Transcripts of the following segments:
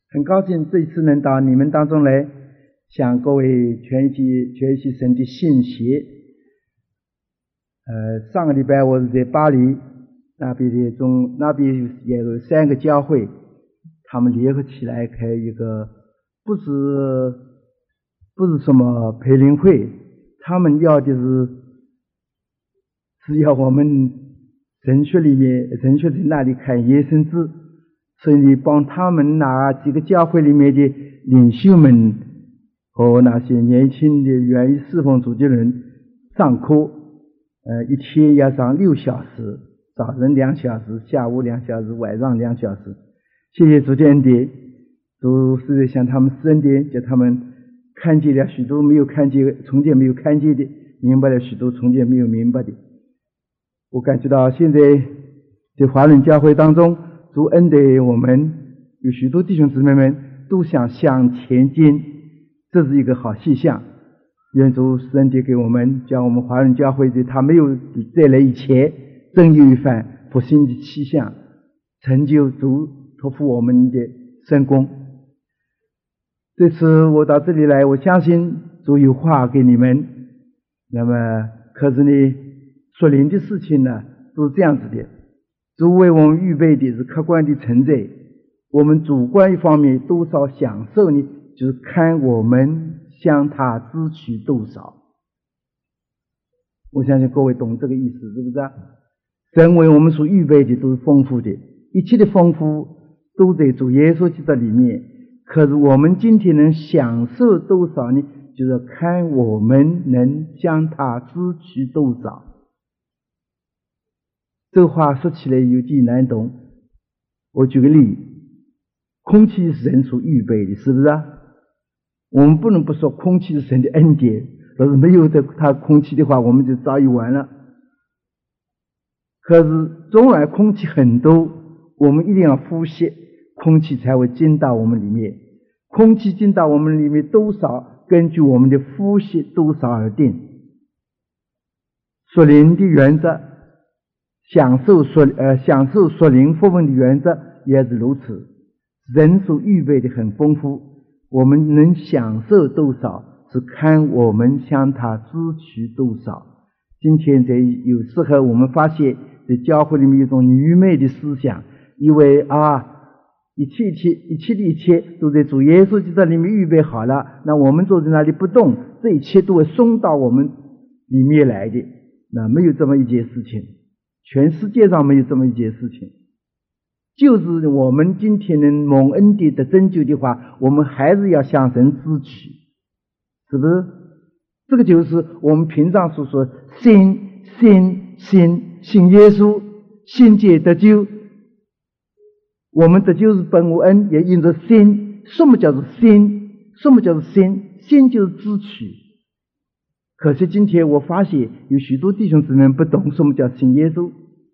很高兴这一次能到你们当中来，向各位全息神的信息。上个礼拜我是在巴黎那边也有3个教会，他们联合起来开一个不是什么培灵会，他们要的是要我们神学在那里看耶生志，所以你帮他们拿几个教会里面的领袖们和那些年轻的愿意侍奉主的人上课，一天要上6小时，早晨2小时，下午2小时，晚上2小时。谢谢主的恩典，主是在向他们施恩典，叫他们看见了许多没有看见，从前没有看见的，明白了许多从前没有明白的。我感觉到现在在华人教会当中，主恩待我们有许多弟兄姊妹们都想向前进，这是一个好现象。愿主施恩典给我们，将我们华人教会在他没有再来以前，真有一番复兴的气象，成就主托付我们的圣工。这次我到这里来，我相信主有话给你们。那么可是呢，属灵的事情呢都是这样子的，主为我们预备的是客观的存在，我们主观一方面多少享受呢，就是看我们向他支取多少。我相信各位懂这个意思，是不是啊？神为我们所预备的都是丰富的，一切的丰富都在主耶稣基督里面，可是我们今天能享受多少呢？就是看我们能向他支取多少。这话说起来有点难懂，我举个例，空气是人所预备的，是不是啊？我们不能不说空气是神的恩典，若是没有它空气的话，我们就早已完了。可是纵然空气很多，我们一定要呼吸，空气才会进到我们里面。空气进到我们里面多少，根据我们的呼吸多少而定。属灵的原则，享受属灵福分的原则也是如此。人所预备的很丰富，我们能享受多少，是看我们向他支取多少。今天有时候我们发现在教会里面有一种愚昧的思想，以为一切都在主耶稣基督里面预备好了，那我们坐在那里不动，这一切都会送到我们里面来的。那没有这么一件事情，全世界上没有这么一件事情。就是我们今天能蒙恩典的拯救的话，我们还是要向神支取，是不是？这个就是我们平常所说信耶稣，信解得救。我们得救是本无恩，也因着信。什么叫做信？信就是支取。可是今天我发现有许多弟兄姊妹不懂什么叫信耶稣。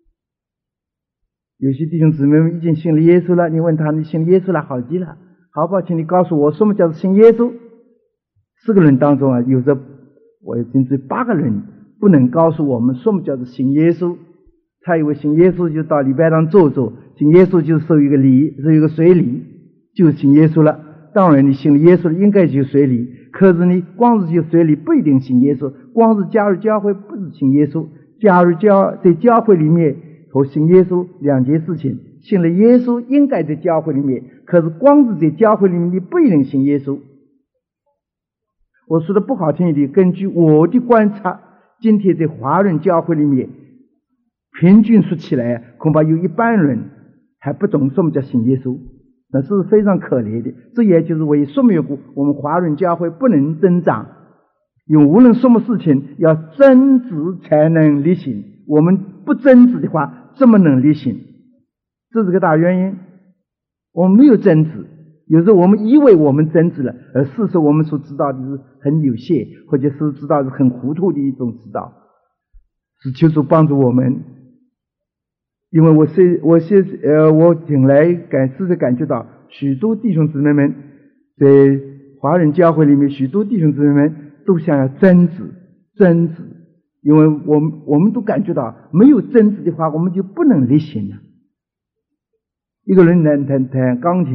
有些弟兄姊妹们已经信了耶稣了，你问他，你信耶稣了好极了，好不好？请你告诉我什么叫信耶稣。4个人当中有着我已经是8个人不能告诉我们什么叫做信耶稣。他以为信耶稣就到礼拜堂坐，信耶稣就受一个礼，受一个水礼，就信耶稣了。当然你信了耶稣了，应该就水礼，可是你光是就水礼不一定信耶稣，光是加入教会不是信耶稣。在教会里面和信耶稣2件事情，信了耶稣应该在教会里面，可是光是在教会里面你不一定信耶稣。我说的不好听一点，根据我的观察，今天在华人教会里面平均说起来，恐怕有一半人还不懂什么叫信耶稣，那是非常可怜的。这也就是为什么我们华人教会不能增长，因为无论什么事情要争执才能立行，我们不争执的话怎么能立行？这是个大原因。我们没有争执，有时候我们以为我们争执了，而事实我们所知道的是很有限，或者是知道是很糊涂的一种知道。是求主帮助我们。因为我近来感觉到许多弟兄姊妹们在华人教会里面，许多弟兄姊妹们都想要争执，因为我们都感觉到没有争执的话，我们就不能立行了。一个人弹钢琴，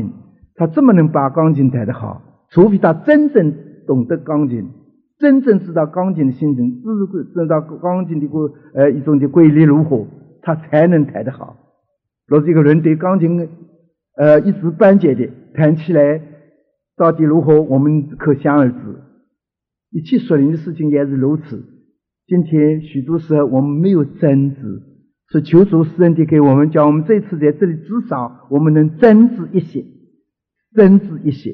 他怎么能把钢琴弹得好？除非他真正懂得钢琴，真正知道钢琴的性质，知道钢琴的一种的规律如何，他才能弹得好。若是一个人对钢琴一知半解的，弹起来到底如何，我们可想而知。一切属灵的事情也是如此。今天许多时候我们没有真知，所以求主施恩的给我们，叫我们这次在这里至少我们能真知一些，真知一些。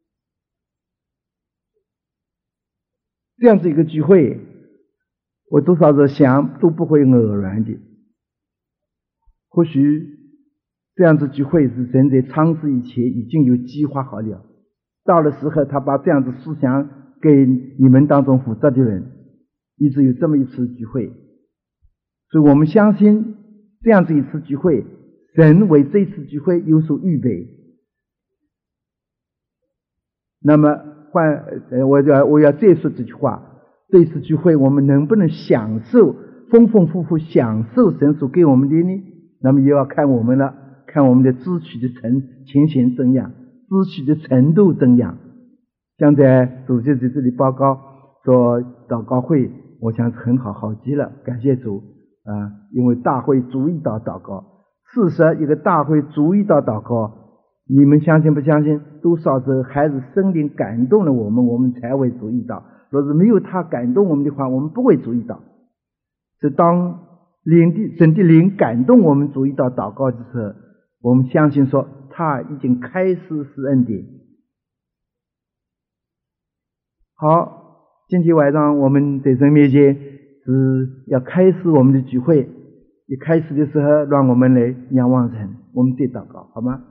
这样子一个聚会，我多少时想都不会偶然的。或许这样子聚会是神在创世以前已经有计划好了，到了时候他把这样子思想给你们当中负责的人，一直有这么一次聚会。所以我们相信这样子一次聚会，神为这次聚会有所预备。那么我要再说这句话，这次聚会我们能不能享受丰丰富富享受神所给我们的呢？那么也要看我们了，看我们的支取的情形怎样，支取的程度怎样。像在主席在这里报告说祷告会，我想是很好极了，感谢主因为大会注意到祷告。事实一个大会注意到祷告，你们相信不相信？多少时候还是圣灵感动了我们才会注意到。若是没有他感动我们的话，我们不会注意到。是当神的灵感动我们注意到祷告的时候，我们相信说他已经开始施恩典。好，今天晚上我们在神面前是要开始我们的聚会，一开始的时候让我们来仰望神，我们再祷告好吗？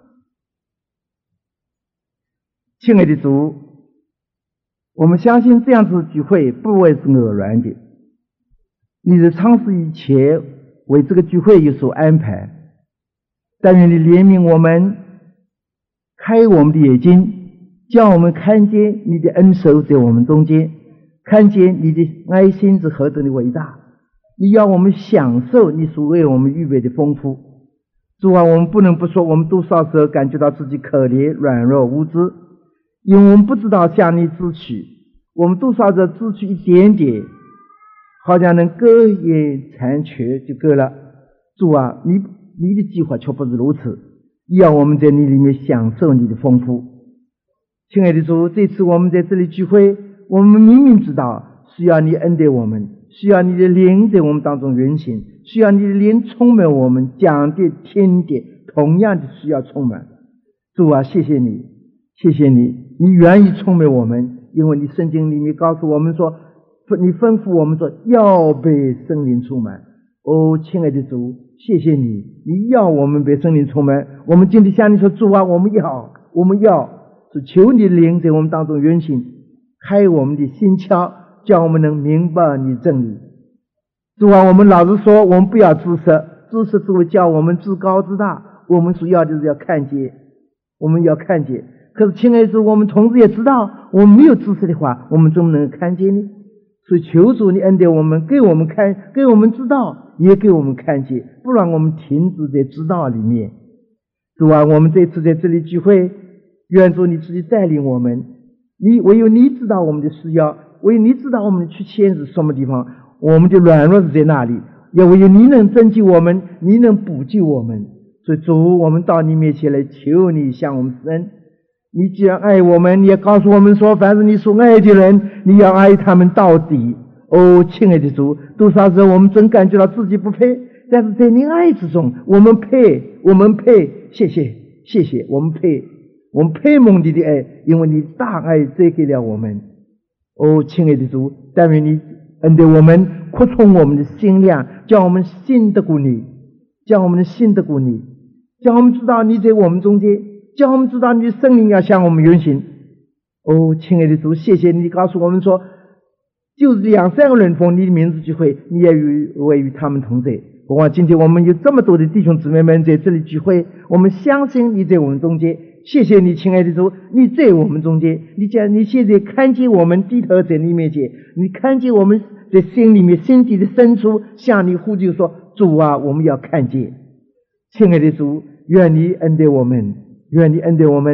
亲爱的主，我们相信这样子的聚会不会是偶然的，你在创世以前为这个聚会有所安排。但愿你怜悯我们，开我们的眼睛，叫我们看见你的恩手在我们中间，看见你的爱心是何等的伟大。你要我们享受你所为我们预备的丰富。主啊，我们不能不说，我们多少时候感觉到自己可怜、软弱、无知，因为我们不知道向你支取，我们多少时候支取一点点，好像能割眼残缺就够了。主啊，你的计划却不是如此，要我们在你里面享受你的丰富。亲爱的主，这次我们在这里聚会，我们明明知道需要你恩待我们，需要你的灵在我们当中运行，需要你的灵充满我们，讲的听的同样的需要充满。主啊，谢谢你，谢谢你，你愿意充满我们，因为你圣经里面告诉我们说，你吩咐我们说要被圣灵充满。亲爱的主，谢谢你，你要我们被圣灵充满。我们今天向你说，主啊，我们要是求你的灵在我们当中运行，开我们的心窍，叫我们能明白你真理。主啊，我们老是说我们不要知识，知识只会叫我们自高自大，我们所要的是要看见，我们要看见。可是亲爱的主，我们同时也知道，我们没有知识的话，我们怎么能看见呢？所以求主你恩待我们，给我们看，给我们知道，也给我们看见，不让我们停止在知道里面。主啊，我们这次在这里聚会，愿主你自己带领我们，唯有你知道我们的需要，唯有你知道我们的缺陷是什么地方，我们的软弱是在哪里，也唯有你能拯救我们，你能补救我们。所以主，我们到你面前来求你向我们施恩。你既然爱我们，你也告诉我们说，凡是你所爱的人，你要爱他们到底。亲爱的主，多少时候我们真感觉到自己不配，但是在你爱之中，我们配，谢谢，我们配蒙你的爱，因为你大爱赐给了我们。亲爱的主，但愿你恩待我们，扩充我们的心量，叫我们信得过你，叫我们知道你在我们中间，叫我们知道你的圣灵要向我们运行。亲爱的主，谢谢你告诉我们说，就是2-3个人奉你的名字聚会，你也会与他们同在。今天我们有这么多的弟兄姊妹们在这里聚会，我们相信你在我们中间。谢谢你，亲爱的主，你在我们中间，你现在看见我们低头在你面前，你看见我们在心里面心底的深处向你呼救说，主啊，我们要看见。亲爱的主，愿你恩待我们，愿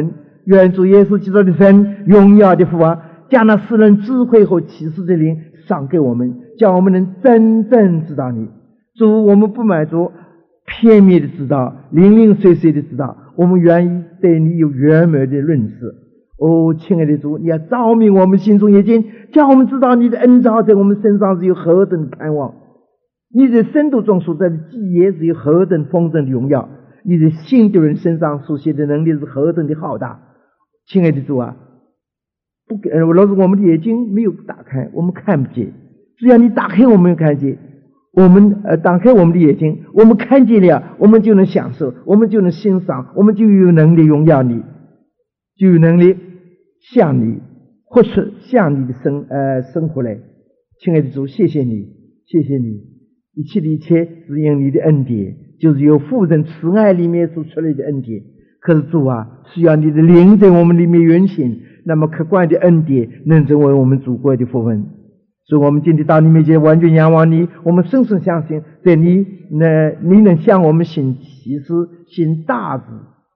愿主耶稣基督的神，荣耀的父啊，将那使人智慧和启示的灵赏给我们，叫我们能真正知道你。主，我们不满足片面的知道，零零碎碎的知道，我们愿意对你有圆满的认识。哦，亲爱的主，你要照明我们心中眼睛，叫我们知道你的恩召在我们身上是有何等的盼望，你在深度中所在的基业是有何等丰盛的荣耀，你在信的人身上所写的能力是何等的浩大。亲爱的主啊，若是我们的眼睛没有打开，我们看不见，只要你打开我们看见，我们打开我们的眼睛，我们看见了，我们就能享受，我们就能欣赏，我们就有能力荣耀你，就有能力向你活出向你的生活来。亲爱的主，谢谢你，谢谢你，一切的一切是因你的恩典，就是由父神慈爱里面所出来的恩典。可是主啊，需要你的灵在我们里面运行，那么客观的恩典能成为我们祖国的福分。所以我们今天到你面前完全仰望你，我们深深相信在你能向我们行奇事行大事，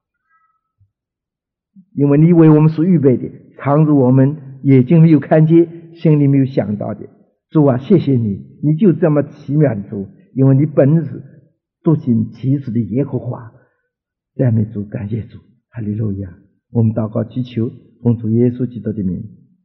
因为你为我们所预备的藏着我们眼睛没有看见，心里没有想到的。主啊，谢谢你，你就这么奇妙的主，因为你本是作行奇事的耶和华。赞美主，感谢主，哈利路亚！我们祷告祈求，奉主耶稣基督的名。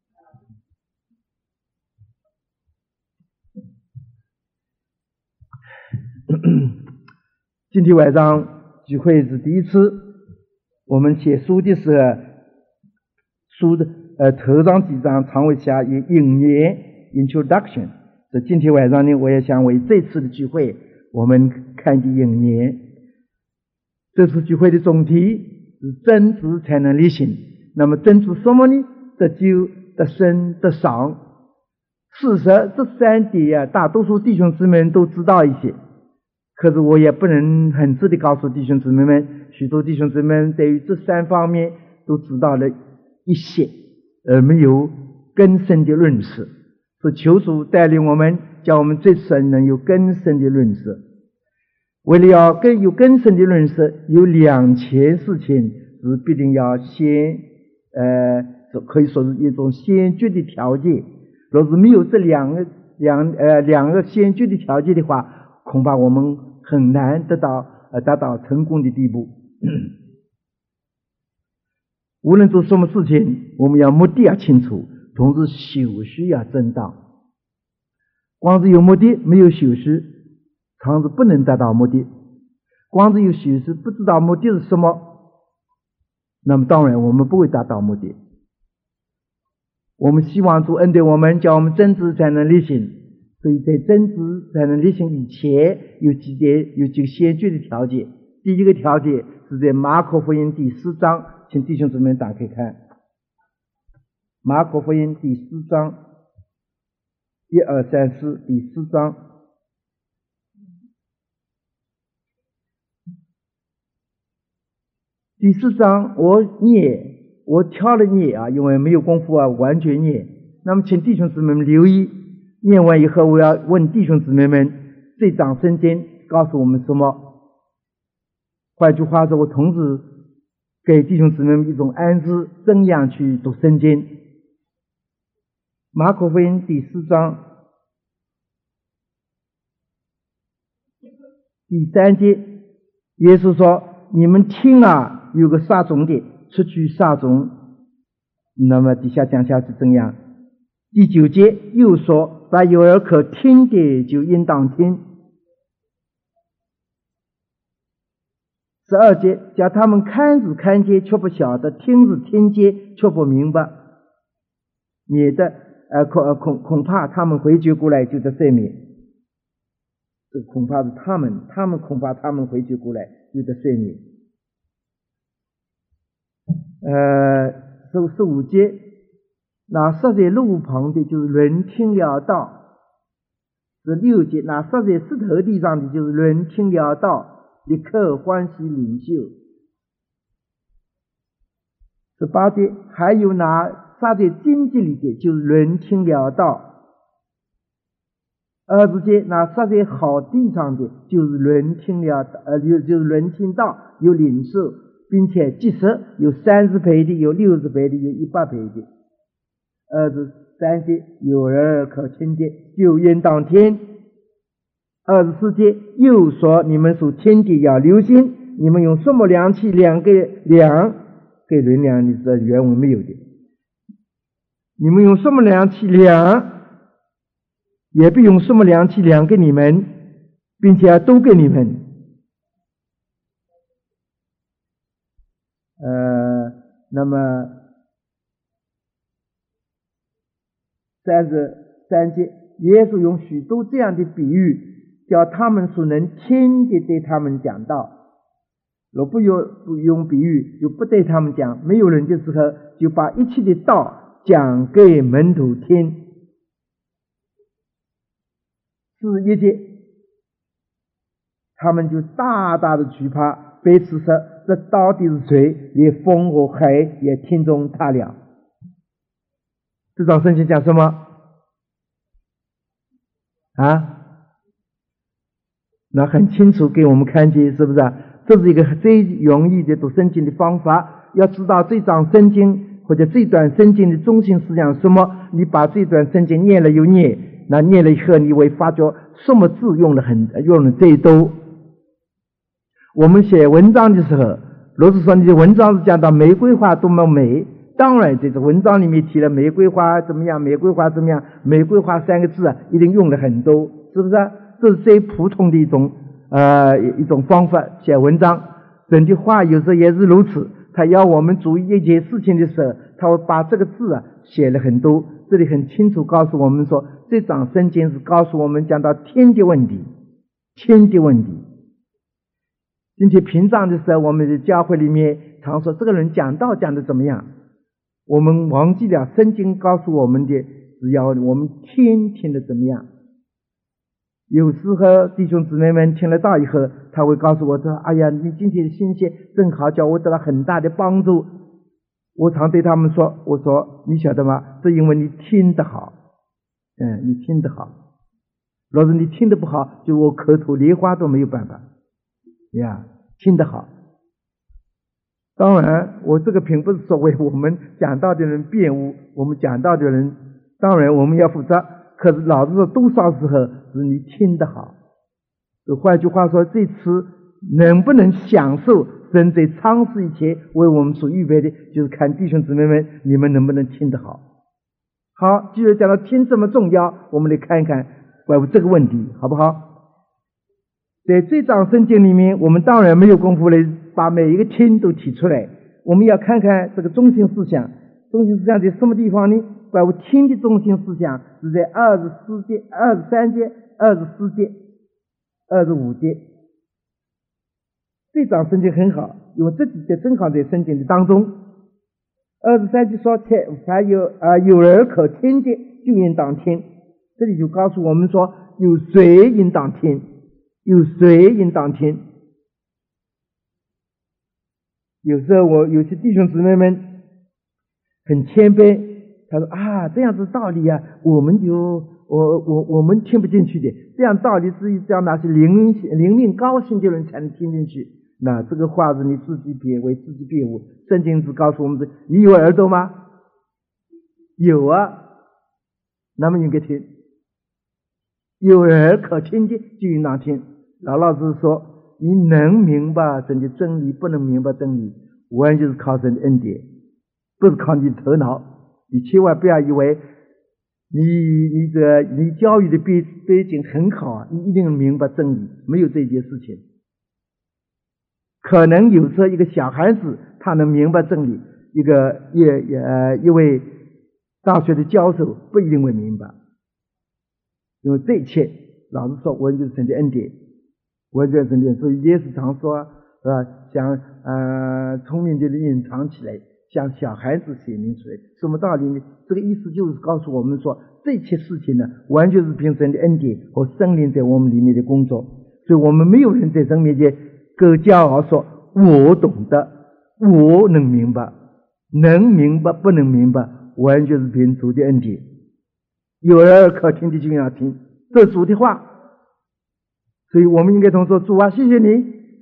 今天晚上聚会是第一次，我们写书的时候，书的头上几张常会下有引言 introduction。所以今天晚上呢，我也想为这次的聚会，我们看的引言。这次聚会的总题是真知才能力行。那么真知什么呢？得救、得生、得赏。事实这三点啊，大多数弟兄姊妹们都知道一些。可是我也不能很直地告诉弟兄姊妹们，许多弟兄姊妹们对于这三方面都知道了一些，而没有更深的认识。是求主带领我们，叫我们最深能有更深的认识。为了要有更深的认识，有两件事情是必定要先可以说是一种先决的条件。若是没有这两个先决的条件的话，恐怕我们很难达到成功的地步。无论做什么事情，我们要目的要清楚，同时修饰要正当。光是有目的没有修饰，常是不能达到目的。光是有修饰，不知道目的是什么，那么当然我们不会达到目的。我们希望主恩待我们，叫我们真知才能力行。所以在真知才能力行以前，有几个先决的条件。第一个条件是在马可福音第4章，请弟兄姊妹打开看。马可福音第4章1、2、3、4，第4章。第4章我挑了念啊，因为没有功夫啊完全念。那么请弟兄姊妹们留意，念完以后我要问弟兄姊妹们，这章圣经告诉我们什么？换句话说，我同时给弟兄姊妹们一种暗示，怎样去读圣经。马可福音第4章第3节，耶稣说：“你们听啊，有个撒种的出去撒种。”那么底下讲下是怎样？第9节又说：“凡有耳可听的，就应当听。”12节叫他们看是看见，却不晓得；听是听见，却不明白，免得恐怕他们回绝过来就得赦免。这恐怕是他们恐怕他们回绝过来就得赦免。15节，那撒在路旁的，就是人听了道。16节，那撒在石头地上的，就是人听了道，立刻欢喜领受。18节，还有那撒在荆棘里的，就是人听了道。20节，那撒在好地上的，就是人听了就是人听道有领受。 并且即使有30倍的，有60倍的，有100倍的。23节，有人可听的，就应当听。24节，又说你们所听的要留心，你们用什么量器量给论量，你是原文没有的。你们用什么量器量，也不用什么量器量给你们，并且都给你们。那么33节，耶稣用许多这样的比喻，叫他们所能听的对他们讲道。若不用比喻，就不对他们讲。没有人的时候，就把一切的道讲给门徒听。41节，他们就大大的惧怕，彼此说：这到底是谁？连风和海也听从他了。这张圣经讲什么啊？那很清楚给我们看见，是不是啊？这是一个最容易的读圣经的方法。要知道这张圣经或者这段圣经的中心思想是什么，你把这段圣经念了又念，那念了以后你会发觉什么字用了最多。我们写文章的时候，如果说你的文章是讲到玫瑰花多么美，当然这个文章里面提了玫瑰花怎么样，玫瑰花怎么样，玫瑰花3个字啊，一定用了很多，是不是啊？这是最普通的一种方法写文章。神的话有时候也是如此，他要我们注意一件事情的时候，他会把这个字啊写了很多。这里很清楚告诉我们说，这章圣经是告诉我们讲到天的问题。今天平常的时候，我们的教会里面常说这个人讲道讲的怎么样，我们忘记了圣经告诉我们的，只要我们听的怎么样。有时候弟兄姊妹们听了道以后，他会告诉我说：哎呀，你今天的信息正好叫我得到很大的帮助。我常对他们说，我说你晓得吗？这因为你听得好，你听得好。若是你听得不好，就我口吐莲花都没有办法呀。听得好。当然我这个并不是说为我们讲道的人辩护，我们讲道的人当然我们要负责，可是老实说多少时候是你听得好。换句话说，这次能不能享受神在创世以前为我们所预备的，就是看弟兄姊妹们你们能不能听得好。好，既然讲到听这么重要，我们来看一看关于这个问题，好不好？在这章圣经里面，我们当然没有功夫来把每一个听都提出来，我们要看看这个中心思想。中心思想在什么地方呢？关于听的中心思想是在23节、24节、25节。这章圣经很好，因为这几节正好在圣经的当中。23节说：凡有人可听的，就应当听。这里就告诉我们说，有谁应当听，有谁应当听。有时候有些弟兄姊妹们很谦卑，他说啊，这样子道理啊，我们听不进去的，这样道理是叫那些灵命高兴的人才能听进去。那这个话是你自己为自己辩护。圣经只告诉我们的，你有耳朵吗？有啊，那么应该听。有人可听的就应当听。老师说，你能明白神的真理，不能明白真理，完全是靠神的恩典，不是靠你的头脑。你千万不要以为你教育的背景很好啊，你一定能明白真理，没有这件事情。可能有时候一个小孩子他能明白真理，一位大学的教授不一定会明白。因为这一切老实说完全是神的恩典，完全是神的恩典。所以耶稣常说是吧，像聪明的人隐藏起来，像小孩子显明出来。什么道理呢？这个意思就是告诉我们说，这一切事情呢，完全是凭神的恩典和圣灵在我们里面的工作。所以我们没有人在神面前够骄傲说我懂得，我能明白，能明白不能明白，完全是凭主的恩典。有人可听的就要听，这是主的话。所以我们应该同说，主啊，谢谢你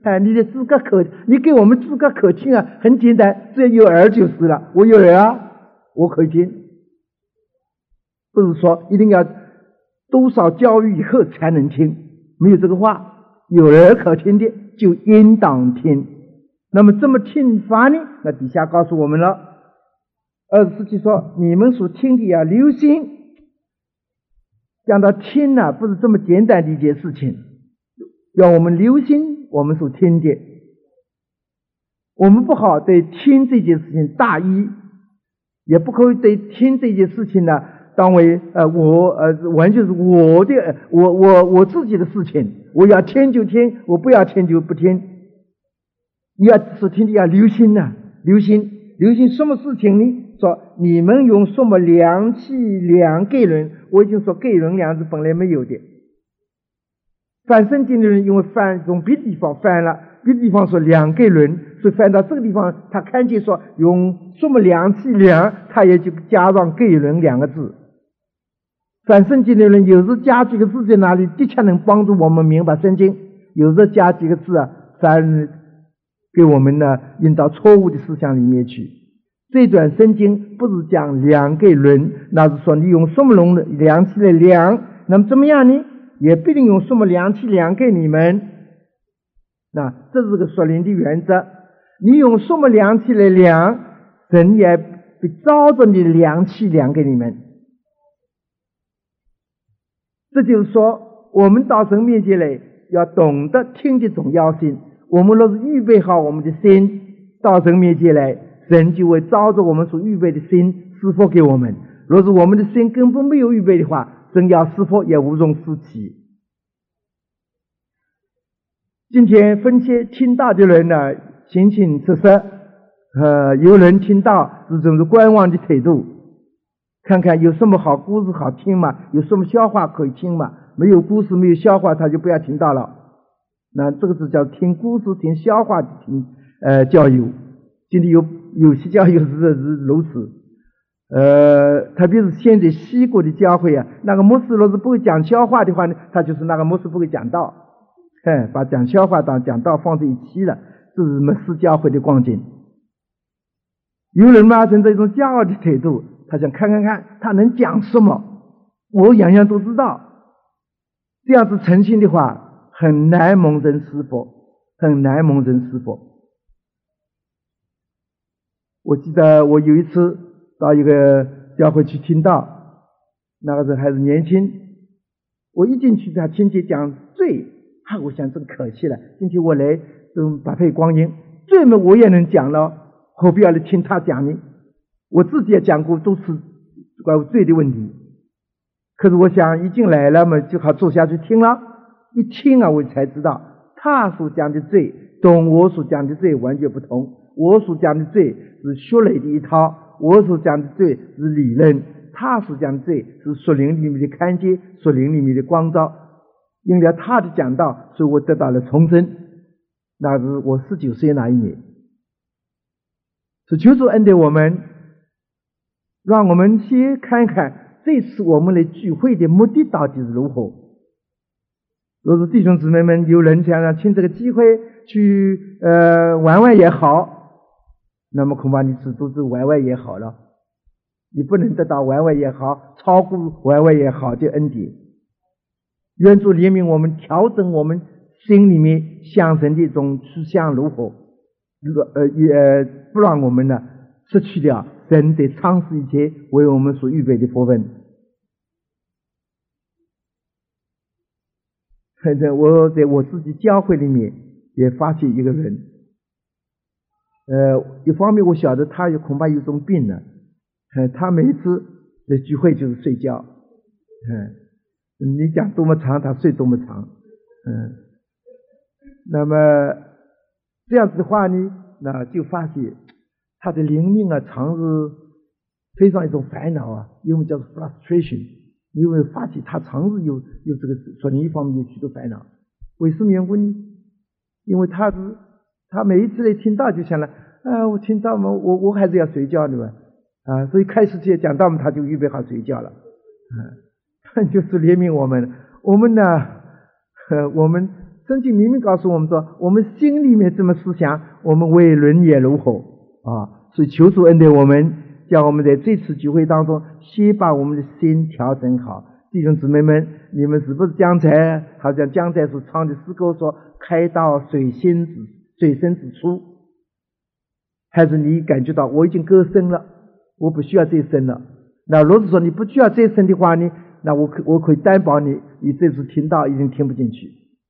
你的资格你给我们资格可听啊，很简单，只要有耳就是了。我有耳啊，我可以听。不是说一定要多少教育以后才能听，没有这个话。有耳可听的就应当听。那么这么听法呢？那底下告诉我们了，24节说你们所听的要留心。讲到听呢，不是这么简单的一件事情，要我们留心我们所听的。我们不好对听这件事情大意，也不可以对听这件事情呢当为完全是我的我自己的事情，我要听就听，我不要听就不听。你要所听的要留心呐，留心什么事情呢？说你们用什么量器量给人？我已经说给人量是本来没有的。翻圣经的人因为翻从别的地方翻了，别的地方说量给人，所以翻到这个地方，他看见说用什么量器量，他也就加上给人两个字。翻圣经的人有时加几个字在哪里，的确能帮助我们明白圣经；有时加几个字啊，反而给我们呢引到错误的思想里面去。这段圣经不是讲量给人，那是说你用什么量器来量，那么怎么样呢？也不一定用什么量器量给你们。那这是个属灵的原则，你用什么量器来量，神也会照着你的量器量给你们。这就是说，我们到神面前来，要懂得听的重要性。我们若是预备好我们的心，到神面前来，神就会照着我们所预备的心施福给我们。若是我们的心根本没有预备的话，神要施福也无从施起。今天分些听道的人呢，形形色色，有人听道是种观望的态度，看看有什么好故事好听嘛，有什么笑话可以听嘛，没有故事没有笑话他就不要听到了。那这个是叫听故事听笑话的听教育。今天有些教育是如此，特别是现在西国的教会啊，那个牧师若是不会讲笑话的话呢，他就是那个牧师不会讲道，把讲笑话当讲道放在一起了，这是牧师教会的光景。有人嘛成这种骄傲的态度，他想看他能讲什么，我样样都知道。这样子诚信的话，很难蒙人施福，很难蒙人施福。我记得我有一次到一个教会去听道，那个时候还是年轻，我一进去他听见讲罪，我想真可惜了，今天我来都白费光阴，罪嘛我也能讲了，何必要来听他讲呢？我自己也讲过都是关于罪的问题，可是我想已经来了嘛，就好坐下去听了，一听我才知道他所讲的罪跟我所讲的罪完全不同。我所讲的罪是血类的一套，我所讲的罪是理论，他所讲的罪是属灵里面的看见，属灵里面的光照。因了他的讲道，所以我得到了重生，那是我19岁那一年。是求主恩待我们，让我们先看看这次我们来聚会的目的到底是如何。若是弟兄姊妹们有人想要趁这个机会去玩玩也好，那么恐怕你只都是玩玩也好了，你不能得到玩玩也好超过玩玩也好的恩典。愿主怜悯我们，调整我们心里面向神的一种趋向如何，也不让我们呢失去掉神在创世以前为我们所预备的福分。我在我自己教会里面也发现一个人，一方面我晓得他恐怕有种病呢，他每次的聚会就是睡觉，你讲多么长他睡多么长，那么这样子的话呢，那就发现他的灵命常是非常一种烦恼因为叫做 frustration， 因为发现他常是有这个属灵一方面有许多烦恼。为什么缘故呢？因为他每一次来听到就想了我听到嘛，我还是要睡觉的嘛所以开始去讲到嘛，他就预备好睡觉了就是怜悯我们呢，我们圣经明明告诉我们说，我们心里面这么思想，我们为人也如何啊？所以求主恩待我们，叫我们在这次聚会当中，先把我们的心调整好。弟兄姊妹们，你们是不是刚才好像江在所唱的诗歌说，开到水深之处？还是你感觉到我已经够深了，我不需要再深了？那如果说你不需要再深的话呢，那我可以担保你这次听到已经听不进去，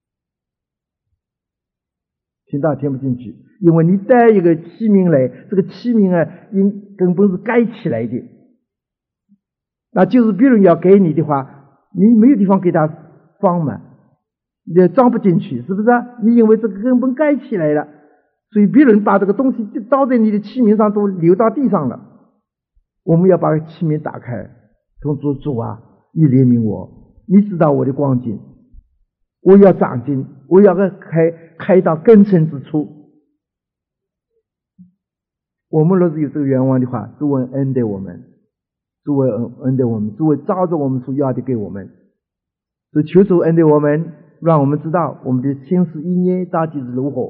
听不进去，因为你带一个器皿来，这个器皿啊，根本是盖起来的。那就是别人要给你的话，你没有地方给他放嘛，你也装不进去，是不是啊？你因为这个根本盖起来了，所以别人把这个东西就倒在你的器皿上，都流到地上了。我们要把器皿打开，从主啊，你怜悯我，你知道我的光景，我要长进，我要开到根深之处。我们若是有这个愿望的话，主会恩待我们，主会恩待我们，主会照着我们所要的给我们。所以求主恩待我们，让我们知道我们的心思意念到底是如何。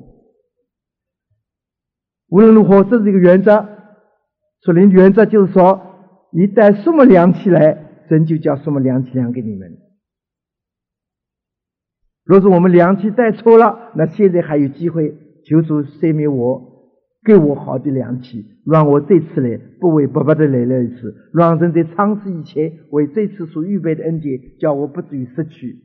无论如何，这是一个原则。属灵的原则就是说，你带什么粮起来，神就叫什么粮起粮给你们。若是我们粮期带错了，那现在还有机会，求主赦免我，给我好的粮期，让我这次来不为白白的来了一次，让神在尝试以前为这次所预备的恩典，叫我不至于失去，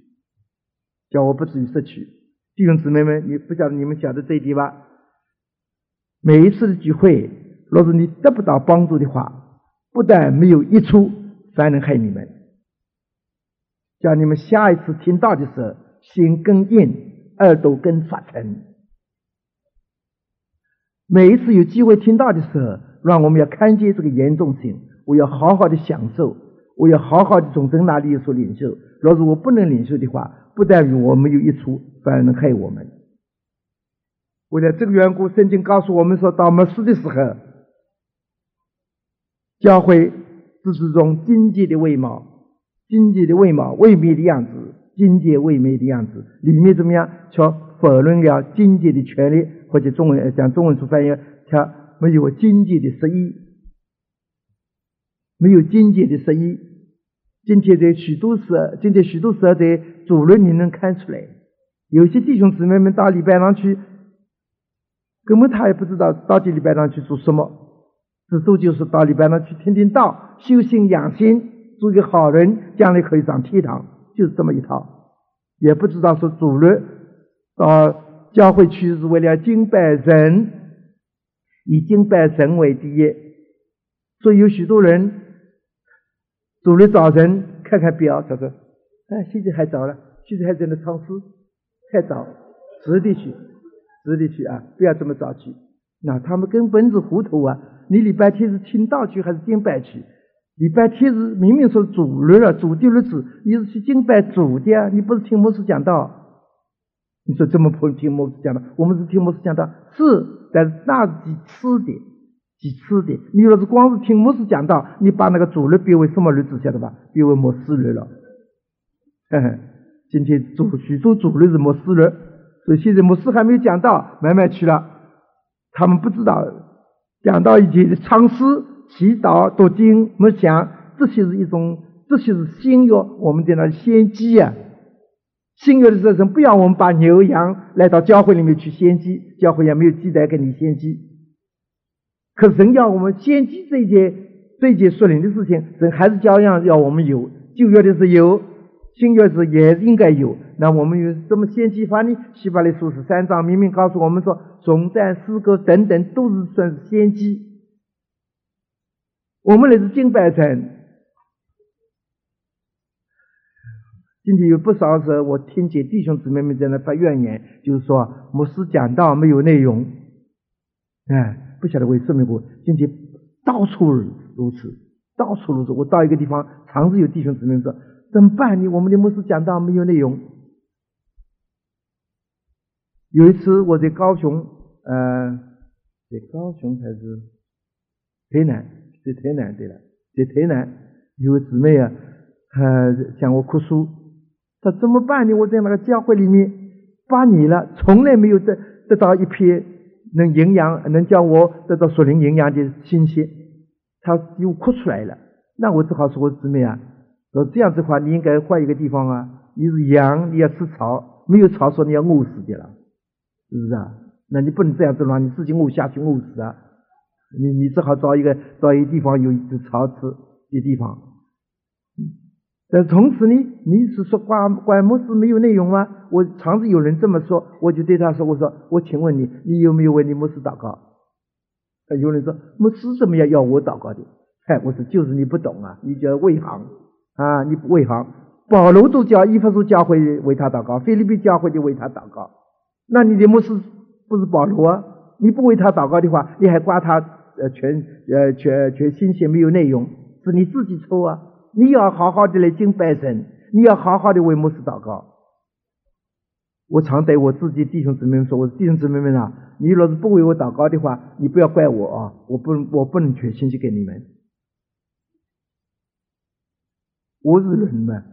弟兄姊妹们，你不晓得你们晓得这一点吧？每一次的聚会，若是你得不到帮助的话，不但没有益处，反能害你们。叫你们下一次听到的时候，心更硬，耳朵更发沉。每一次有机会听到的时候，让我们要看见这个严重性，我要好好的享受，我要好好的从神那里有所领受。若是我不能领受的话，不但与我没有益处，反而能害我们。为了这个缘故，圣经告诉我们说，到末世的时候，教会只是种荆棘的卫矛，未灭的样子，荆棘未灭的样子，里面怎么样？却否认了荆棘的权利，或者中文所翻译，却没有荆棘的实意，今天许多时候在主日你能看出来，有些弟兄姊妹们到礼拜堂去，根本他也不知道到底礼拜堂去做什么，只做就是到礼拜堂去听听道，修心养心，做一个好人，将来可以上天堂，就是这么一套。也不知道说主日到教会去是为了敬拜神，以敬拜神为第一。所以有许多人主日早晨看看表，他说现在还早了，现在还在那唱诗，太早，迟点去啊，不要这么早去。那他们根本是糊涂啊！你礼拜天是听道去还是敬拜去？礼拜天是明明说主日了，主的日子，你是去敬拜主的啊，你不是听牧师讲道。你说这么不听牧师讲道，我们是听牧师讲道，是，但是那是几次的。你若是光是听牧师讲道，你把那个主日变为什么日子晓得吧？变为末世日了。今天许多主日是末世日，所以现在牧师还没有讲道，慢慢去了。他们不知道讲道以前的唱诗、祈祷、读经、默想，这些是新约我们在那里献祭啊。新约的时候，神不要我们把牛羊来到教会里面去献祭，教会也没有记载给你献祭。可是神要我们献祭这一件属灵的事情，神还是照样要我们有。旧约的是有，新约是也应该有。那我们有什么献祭法呢？希伯来书13章明明告诉我们说，颂赞、诗歌等等都是算是献祭。我们那是敬拜神。今天有不少时候，我听见弟兄姊妹们在那发怨言，就是说牧师讲道没有内容。不晓得为什么今天到处如此。我到一个地方，常是有弟兄姊妹说，怎么办呢？我们的牧师讲道没有内容。有一次我在高雄还是台南，在台南有个姊妹向我哭诉，她怎么办呢？我在那个教会里面 8年了，从来没有得到一片能营养、能叫我得到属灵营养的信息，他又哭出来了。那我只好说我姊妹啊，说这样子的话，你应该换一个地方啊。你是羊，你要吃草，没有草说你要饿死的了，是不是啊？那你不能这样子的话，你自己饿下去饿死啊！你只好找一个地方有草吃的地方。但从此你是说管牧师没有内容吗？我常常有人这么说，我就对他说，我请问你有没有为你牧师祷告？有人说牧师怎么要我祷告的？我说就是你不懂啊，你叫外行啊，你不外行。保罗都叫以弗所教会为他祷告，腓立比教会就为他祷告。那你的牧师不是保罗啊？你不为他祷告的话，你还挂他全心血没有内容，是你自己抽啊！你要好好的来敬拜神，你要好好的为牧师祷告。我常对我自己弟兄姊妹们说，我说弟兄姊妹们啊，你若是不为我祷告的话，你不要怪我啊，我不能全信息给你们。我是人嘛，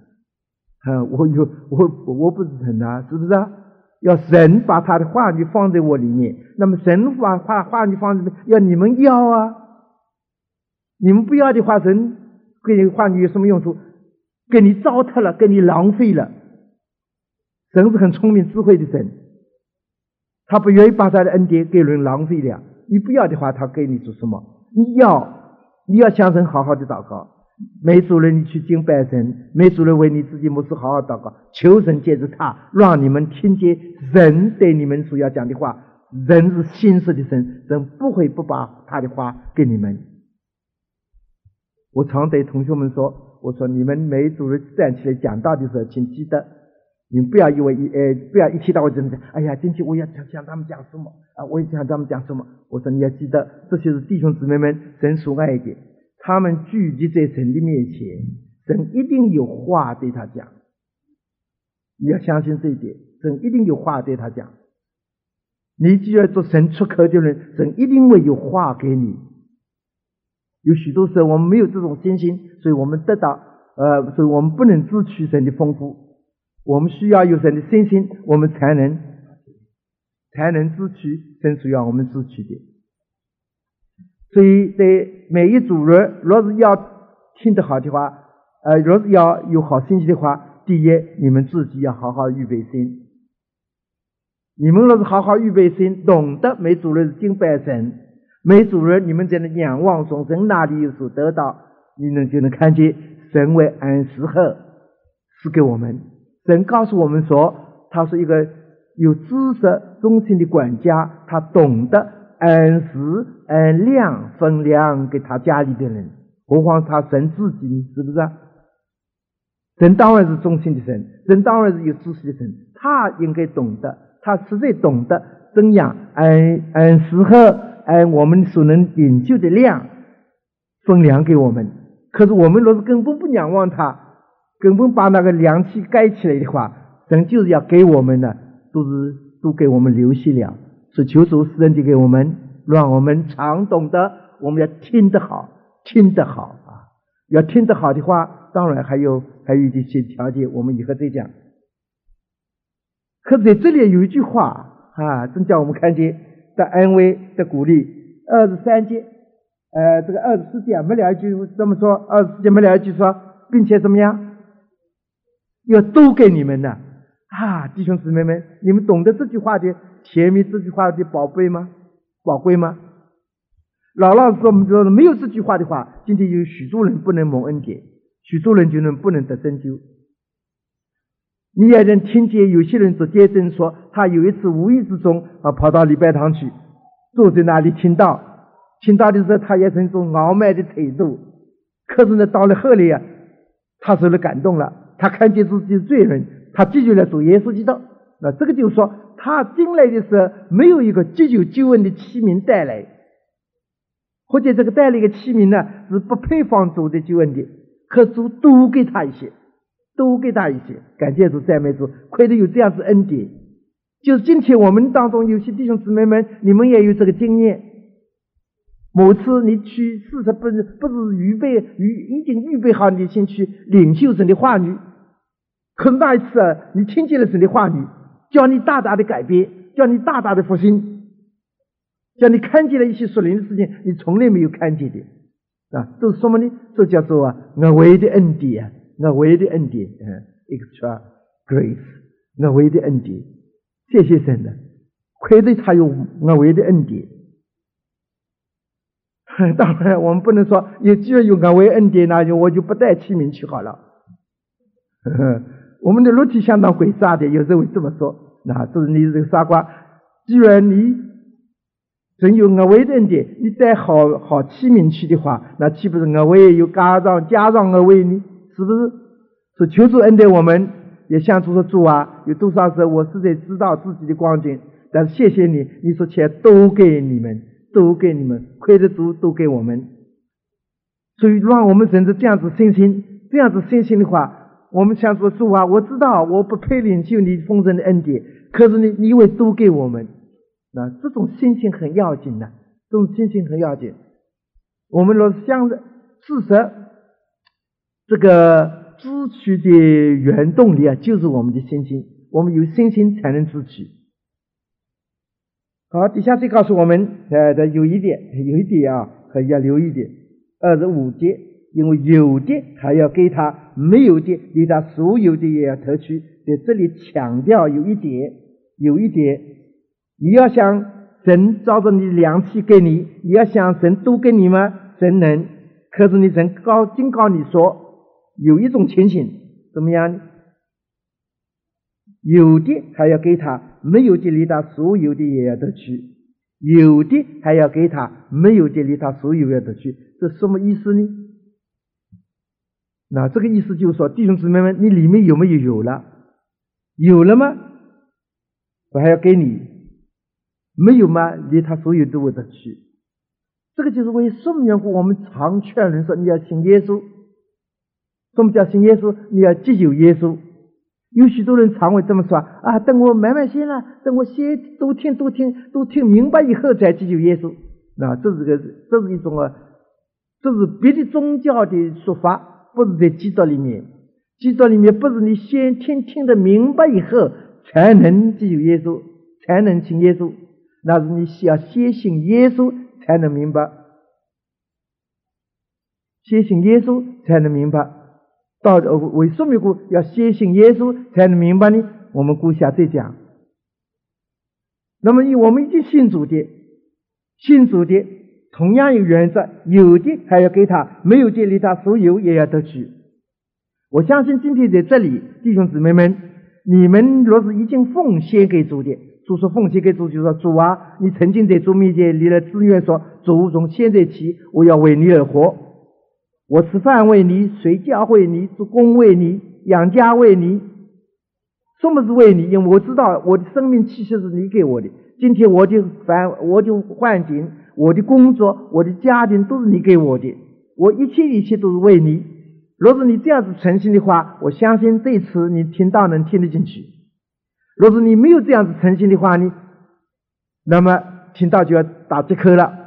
我不是神啊，是不是啊？要神把他的话语放在我里面，那么神把话语放在里面，要你们要啊，你们不要的话，神给你话语有什么用处？给你糟蹋了，给你浪费了。神是很聪明智慧的神，他不愿意把他的恩典给人浪费了。你不要的话，他给你做什么？你要向神好好的祷告。每主人你去敬拜神，每主人为你自己牧师好好祷告，求神借着他让你们听见神对你们所要讲的话。人是信实的神，神不会不把他的话给你们。我常对同学们说，我说你们每主人站起来讲道的时候，请记得，你们不要以为不要一提到我真的，哎呀，今天我要向他们讲什么啊？我要向他们讲什么？我说你要记得，这些是弟兄姊妹们神所爱的。他们聚集在神的面前，神一定有话对他讲。你要相信这一点，神一定有话对他讲。你既然做神出口的人，神一定会有话给你。有许多时候我们没有这种信心，所以我们所以我们不能自取神的丰富。我们需要有神的信心，我们才能自取神所要我们自取的。所以在每一组人若是要听得好的话，若是要有好信息的话，第一，你们自己要好好预备心。你们若是好好预备心，懂得每组人敬拜神，每组人你们在那仰望从神那里有所得到，你就能看见神为按时候赐给我们。神告诉我们说，他是一个有知识忠心的管家，他懂得按时按量分量给他家里的人，何况他神自己，是不是啊？神当然是忠心的神，神当然是有知识的神，他应该懂得，他实在懂得怎样按时候按我们所能领受的量分量给我们。可是我们若是根本不仰望他，根本把那个量器盖起来的话，神就是要给我们的都给我们留下了。是求主施恩的给我们，让我们常懂得我们要听得好啊！要听得好的话，当然还有一些条件，我们以后再讲。可是在这里有一句话啊，真叫我们看见的安慰的鼓励。23节，这个24节没了一句这么说，24节没了一句说，并且怎么样？要都给你们的啊，弟兄姊妹们，你们懂得这句话的甜蜜，这句话的宝贵吗？老实说，我们说没有这句话的话，今天有许多人不能蒙恩典，许多人不能得拯救。你也能听见有些人做见证说，他有一次无意之中跑到礼拜堂去，坐在那里听到的时候，他也是一种傲慢的态度。可是呢，到了后来他受了感动了，他看见自己的罪人，他记住了主耶稣基督。那这个就是说，他进来的时候没有一个急救救恩的器皿带来，或者这个带来一个器皿呢是不配放主的救恩的，可主多给他一些，感谢主，赞美主，亏得有这样子恩典。就是今天我们当中有些弟兄姊妹们，你们也有这个经验。某次你去事实不是已经预备好你的心去领受神的话语，可是那一次你听见了神的话语， 叫你大大的改变，叫你大大的复兴，叫你看见了一些属灵的事情你从来没有看见的这是什么呢？这叫做额外的恩典额外的恩典extra grace， 额外的恩典。谢谢神的，亏得他有额外的恩典。当然我们不能说既然有额外恩典那我就不带器皿去好了。我们的肉体相当诡诈的，有时候会这么说，这是你这个傻瓜，既然你真有额外的恩典，你带好器皿去的话，那岂不是额外有加上额外呢？是不是？所以求主恩待我们，也向主说，主啊，有多少时候我实在知道自己的光景，但是谢谢你，你说钱都给你们，亏得主都给我们。所以让我们存着这样子信心的话，我们想说，主啊，我知道我不配领受你丰盛的恩典，可是你会都给我们。这种信心很要紧的，我们若是向着事实，这个支取的原动力就是我们的信心，我们有信心才能支取。好，底下再告诉我们有一点还要留意点，25节，因为有的还要给他，没有的离他所有的也要夺取。在这里强调有一点，你要想神照着你的良气给你，你要想神都给你吗？神能，可是神警告你说，有一种情形怎么样呢？有的还要给他，没有的离他所有的也要夺取。有的还要给他，没有的离他所有要夺取。这什么意思呢？这个意思就是说，弟兄姊妹们，你里面有没有有了？有了吗？我还要给你，没有吗？离他所有都会夺取。这个就是为什么缘故我们常劝人说，你要信耶稣。什么叫信耶稣？你要接受耶稣。有许多人常会这么说等我慢慢信了，等我先都听明白以后再接受耶稣。这是一种这是别的宗教的说法，不是在基督里面。基督里面不是你先听得明白以后才能接受耶稣，才能信耶稣，那是你需要先信耶稣才能明白，先信耶稣才能明白。为什么要先信耶稣才能明白呢？我们顾下再讲。那么我们已经信主的同样有原则，有的还要给他，没有的离他所有也要夺取。我相信今天在这里，弟兄姊妹们，你们若是已经奉献给主的，主说奉献给主，就说主啊，你曾经在主面前立了志愿，说主，从现在起我要为你而活，我吃饭为你，睡觉为你，做工为你，养家为你。什么是为你？因为我知道我的生命气息是你给我的，今天我的环境，我的工作，我的家庭都是你给我的，我一切都是为你。若是你这样子诚心的话，我相信这次你听到能听得进去。若是你没有这样子诚心的话呢，那么听到就要打折扣了。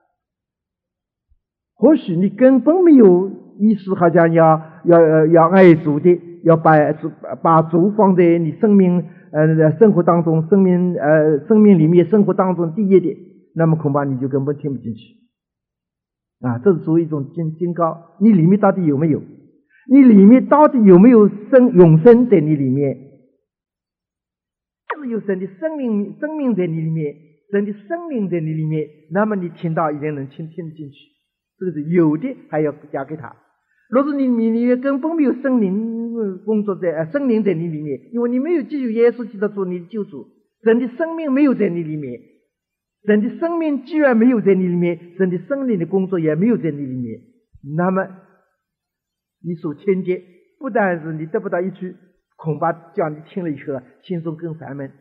或许你根本没有意识，好像要爱主的，要把主放在你生命生活当中，生命里面生活当中第一的，那么恐怕你就根本听不进去这是属于一种警告。你里面到底有没有？你里面到底有没有永生在你里面？是有神的生命在你里面，神的生命在你里面，那么你听到一定能听得进去。这个是有的还要加给他。若是你里面根本没有圣灵工作圣灵在你里面，因为你没有接受耶稣基督做你的救主，神的生命没有在你里面。神的生命既然没有在你里面，神的圣灵的工作也没有在你里面，那么你所听的不但是你得不到益处，恐怕叫你听了以后心中更烦闷。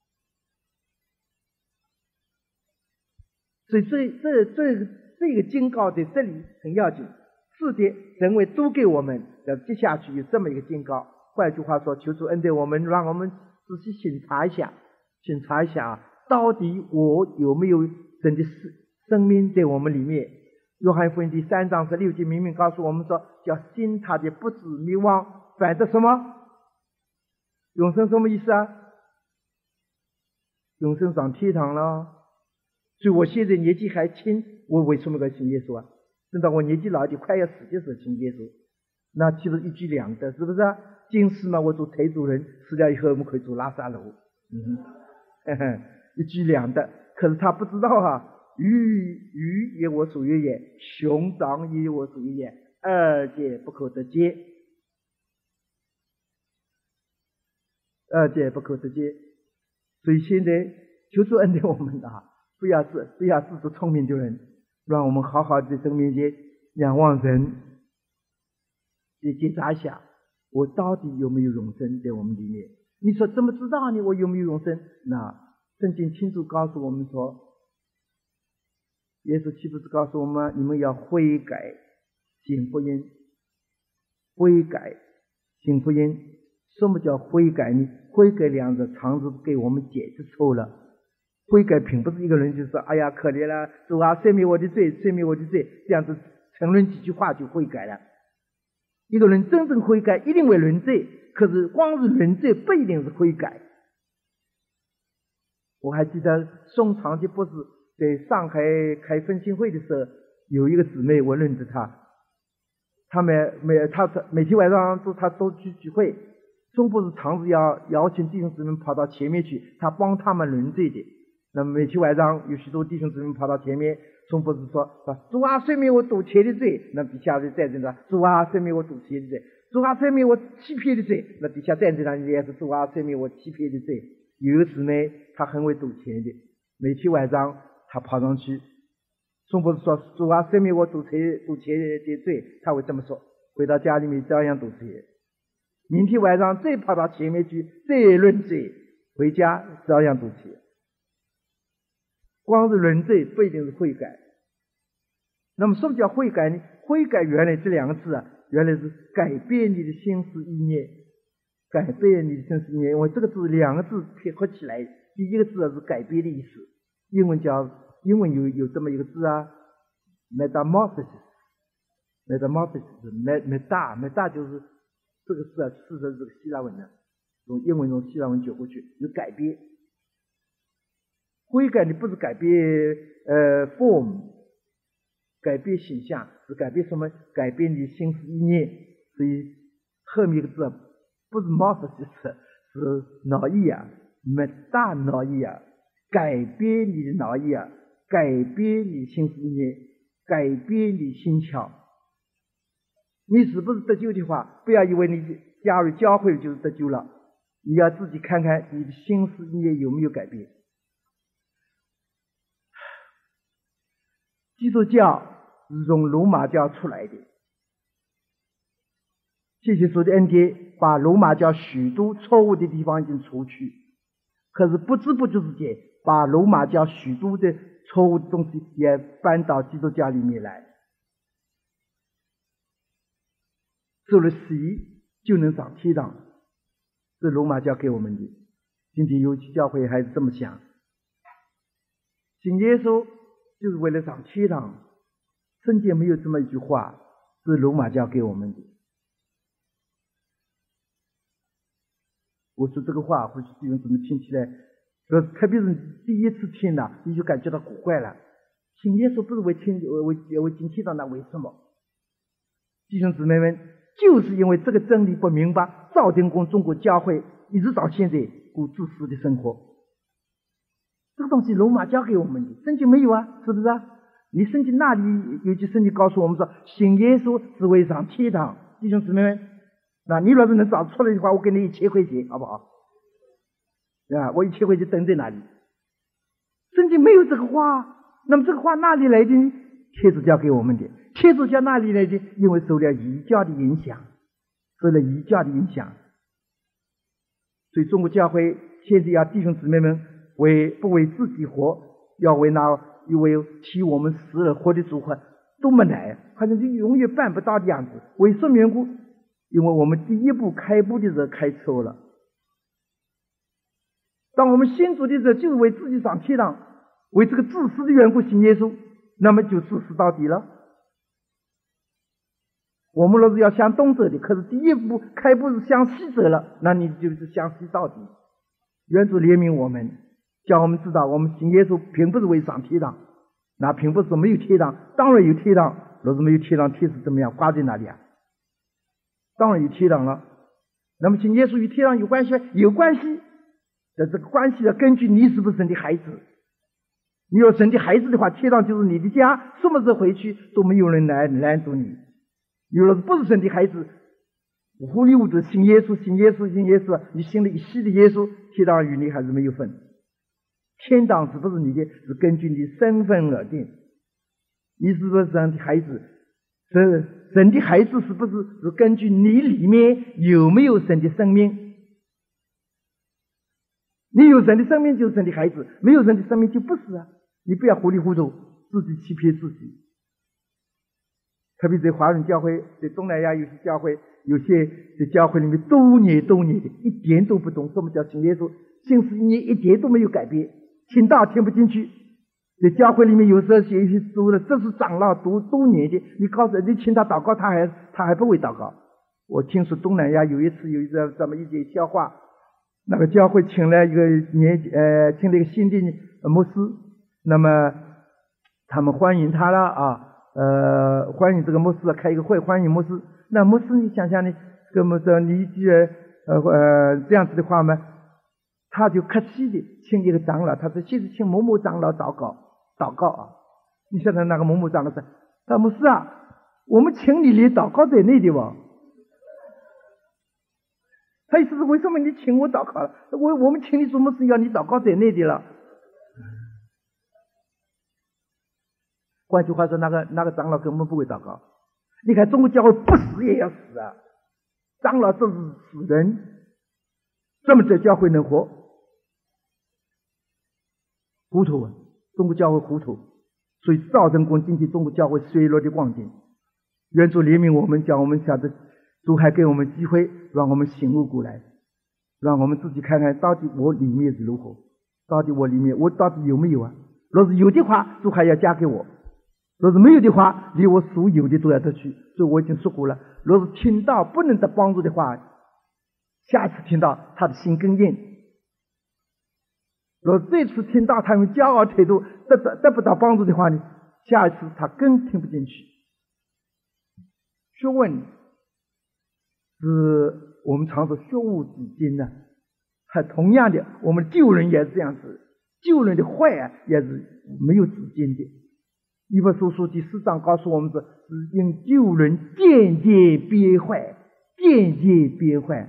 所以这个警告在这里很要紧。是的，神会都给我们，接下去有这么一个警告。换句话说，求主恩待我们，让我们仔细审查一下到底我有没有神的生命在我们里面。约翰福音第3章16节明明告诉我们说，叫信他的不致灭亡，反得什么永生？什么意思永生上天堂了。所以我现在年纪还轻，我为什么要信耶稣啊？等到我年纪老一点，快要死的时候信耶稣，那岂不是一举两得？是不是啊？今世嘛，我做台主人，死了以后我们可以做拉萨路，一举两得。可是他不知道啊，鱼也我所有也，熊掌也我所有也，二界不可得见，二界不可得见。所以现在求主恩待我们啊，不要自作聪明的人，让我们好好的在神面前仰望神，也检查一下，我到底有没有永生在我们里面？你说怎么知道呢？我有没有永生？那圣经清楚告诉我们说，耶稣岂不是告诉我们，你们要悔改信福音，悔改信福音。什么叫悔改呢？悔改两个常识给我们解释错了。悔改并不是一个人就说哎呀可怜了，主啊赦免我的罪，赦免我的罪，这样子承认几句话就悔改了。一个人真正悔改一定会认罪，可是光是认罪不一定是悔改。我还记得宋长吉博士在上海开分享会的时候，有一个姊妹我认识她，他每天晚上他都去聚会，宋博士常是要邀请弟兄姊妹跑到前面去，他帮他们认罪的。那么每天晚上有许多弟兄姊妹跑到前面，宋博士说主啊赦免我赌钱的罪，那底下就站着了，主啊赦免我赌钱的罪，主啊赦免我欺骗的罪，那底下站着了也是主啊赦免我欺骗的罪。有个姊妹她很会赌钱的，每天晚上她跑上去，宋博士说主啊赦免我赌钱的罪，她会这么说，回到家里面照样赌钱。明天晚上再跑到前面去再认罪，回家照样赌钱。光是认罪不一定是悔改。那么什么叫悔改呢？悔改原来这两个字啊，原来是改变你的心思意念，改变你的心思意念。因为这个字两个字配合起来，第一个字是改变的意思，英文有这么一个字啊 metamorphosis 就是这个字啊，是这个希腊文的，从英文从希腊文转过去有改变。悔改你不是改变form， 改变形象，是改变什么？改变你心思意念。所以后面一个字不是 morphosis， 是脑意啊，大脑意啊，改变你的脑意啊，改变你心思意念，改变你心窍。你是不是得救的话，不要以为你加入教会就是得救了，你要自己看看你的心思意念有没有改变。基督教是从罗马教出来的，谢谢主的恩典，把罗马教许多错误的地方已经除去，可是不知不觉之间把罗马教许多的错误的东西也搬到基督教里面来，受了洗就能上天堂，这是罗马教给我们的。今天有些教会还是这么想，信耶稣就是为了上天堂，圣经没有这么一句话，是罗马教给我们的。我说这个话或许弟兄姊妹听起来，特别是第一次听了，你就感觉到古怪了。信耶稣不是为进天堂，那为什么？弟兄姊妹们，就是因为这个真理不明白，造成中国教会一直到现在过自私的生活。这个东西罗马教给我们的，圣经没有啊，是不是啊？你圣经那里有句圣经告诉我们说，信耶稣是为上天堂。弟兄姊妹们，那你若是能找出来的话，我给你1000块钱，好不好？啊，我1000块钱等在那里。圣经没有这个话，那么这个话哪里来的呢？天主教给我们的。天主教哪里来的？因为受了异教的影响，所以中国教会现在要弟兄姊妹们不为自己活，要为那一位替我们死而活的主活，多么难，好像就永远办不到的样子。为什么缘故？因为我们第一步开步的时候开错了。当我们信主的时候，就是为自己上天堂，为这个自私的缘故信耶稣，那么就自私到底了。我们若是要向东走的，可是第一步开步是向西走了，那你就是向西到底。愿主怜悯我们， 叫我们知道我们信耶稣并不是为上天堂，那并不是没有天堂，当然有天堂。若是没有天堂，天是怎么样挂在哪里啊？当然有天堂了。那么信耶稣与天堂有关系吗？有关系。这个关系要根据你是不是神的孩子。你要神的孩子的话，天堂就是你的家，什么时候回去都没有人来拦阻你。你若是不是神的孩子，糊里糊涂信耶稣，你信了一世的耶稣，天堂与你还是没有分。天堂是不是你的，是根据你身份而定。你是不是神的孩子？神的孩子是不是是根据你里面有没有神的生命？你有神的生命就是神的孩子，没有神的生命就不是啊！你不要糊里糊涂自己欺骗自己。特别在华人教会，在东南亚有些教会，有些在教会里面多年的一点都不懂什么叫信耶稣，信是你一点都没有改变，听到听不进去。在教会里面有时候有些读了，这是长老读多年的，你告诉你请他祷告，他还不会祷告。我听说东南亚有一次有这么一件笑话，那个教会请了一个新的牧师，那么他们欢迎他了啊，欢迎这个牧师开一个会，欢迎牧师。那牧师你想想呢，这个牧师你既然这样子的话嘛，他就客气的请一个长老，他说现在请某某长老祷告啊。你晓得那个某某长老说，他牧师啊，我们请你连祷告在内的吧。他意思是为什么你请我祷告了？我们请你做牧师要你祷告在内的了。换句话说，那个长老根本不会祷告。你看中国教会不死也要死啊，长老这是死人，这么在教会能活？糊涂啊！中国教会糊涂，所以造成今天中国教会衰落的光景。愿主怜悯我们，叫我们晓得主还给我们机会，让我们醒悟过来，让我们自己看看到底我里面是如何，到底我里面我到底有没有啊？若是有的话，主还要加给我；若是没有的话，离我所有的都要得去。所以我已经说过了，若是听到不能得帮助的话，下次听到他的心更硬。若这次听到他用骄傲态度得不到帮助的话呢，下一次他更听不进去。学问是我们常说学无止境的，还同样的，我们救人也是这样子，救人的坏啊也是没有止境的。以弗所书第4章告诉我们是因救人渐渐变坏，渐渐变坏。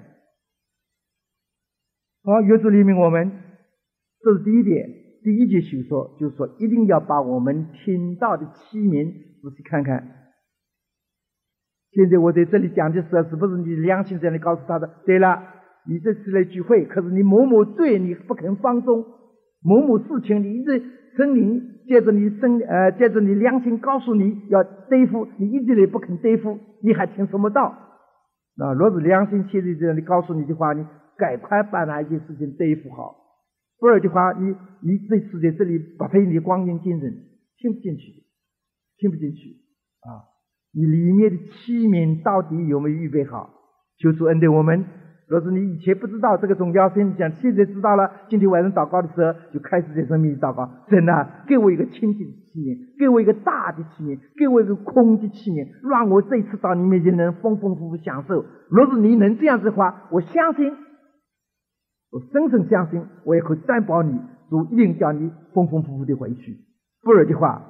好，愿主怜悯我们，这是第一点。第一节修说就是说，一定要把我们听到的器皿仔细看看。现在我在这里讲的时候，是不是你良心在那里告诉他的？对了，你这次来聚会，可是你某某罪你不肯放纵，某某事情你一直圣灵接着你良心告诉你要对付，你一直来不肯对付，你还听什么道？那若是良心现在这里告诉你的话，你赶快把那一件事情对付好，不然的话，你这次在这里不费你光阴精神，听不进去啊！你里面的器皿到底有没有预备好？求主恩待我们。若是你以前不知道这个重要性，讲现在知道了，今天晚上祷告的时候就开始在生命里祷告，神啊，给我一个清净的器皿，给我一个大的器皿，给我一个空的器皿，让我这一次到你面前能丰丰富富享受。若是你能这样子的话，我相信，我深深相信，我也可以担保你，主一定叫你丰丰富富的回去。不然的话，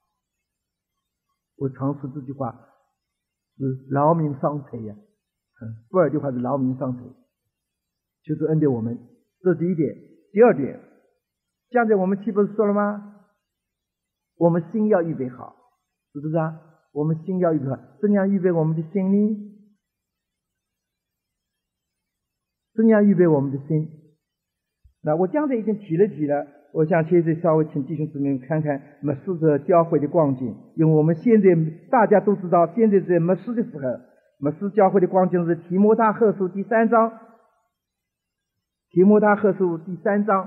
我常说这句话是劳民伤财呀，不然的话是劳民伤财。就是恩待我们，这是第一点。第二点，刚才我们岂不是说了吗？我们心要预备好，是不是啊？我们心要预备好，怎样预备我们的心呢？怎样预备我们的心？那我刚才已经提了，我想现在稍微请弟兄姊妹看看末世的教会的光景，因为我们现在大家都知道，现在在末世的时候，末世教会的光景是提摩太后书第3章。提摩太后书第3章，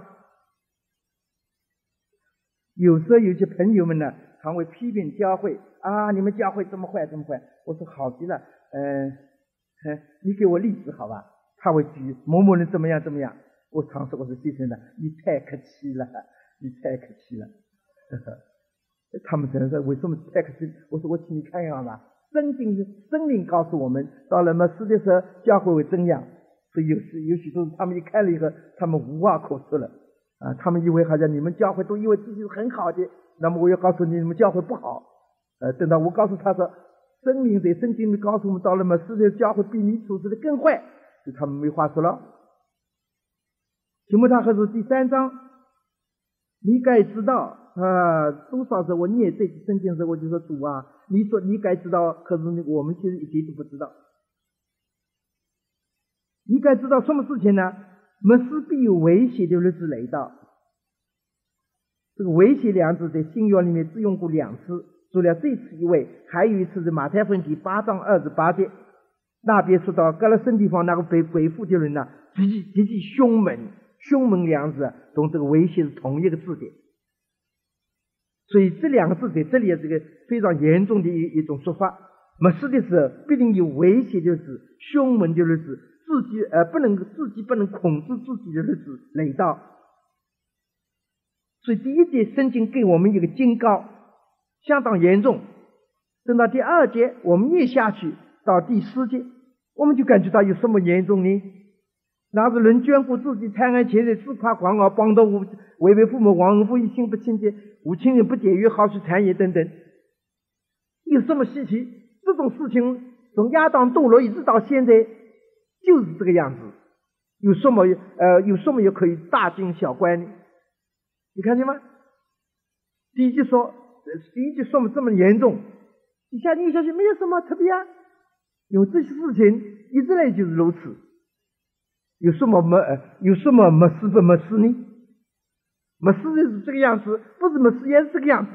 有时候有些朋友们呢，常会批评教会啊，你们教会这么坏。我说好极了，你给我例子好吧？他会举某某人怎么样。 我常说我说先生呢，你太客气了，你太客气了。他们只能说为什么太客气？我说我请你看一看吧。圣灵告诉我们，到了末世的时候，教会会怎样？所以有许多他们一看了以后，他们无话可说了啊！他们以为好像你们教会都以为自己是很好的，那么我要告诉你，你们教会不好。等到我告诉他说，圣灵在圣经里告诉我们，到了末世的教会比你处置的更坏，就他们没话说了。提摩太后书第3章，你该知道多少时候我念这圣经的时候，我就说主啊，你说你该知道，可是我们其实一点都不知道。你该知道什么事情呢？末世必有危险的日子来到。这个危险两字在新约里面只用过2次，除了这次以外，还有一次是马太福音第8章28节，那边说到革勒圣地方那个被鬼附的人呢，极其凶猛两字同这个危险是同一个字的。所以这2个字在这里这个非常严重的一种说法。末世的时候必定有危险的日子，凶猛的日子，自己不能控制自己的日子来到。所以第一节圣经给我们一个警告，相当严重。等到第2节我们念下去到第4节，我们就感觉到有什么严重呢？那是人眷顾自己，贪爱钱财，自夸狂傲，帮到违背父母，忘恩负义，心不清洁，无亲人，不节约，好去产业等等。有什么稀奇？这种事情从亚当堕落一直到现在就是这个样子。有什么也可以大惊小怪呢？你看见吗？第一句说么这么严重，你下去没有什么特别啊，有这些事情一直来就是如此。有什么末世不末世呢？末世是这个样子，不是末世也是这个样子。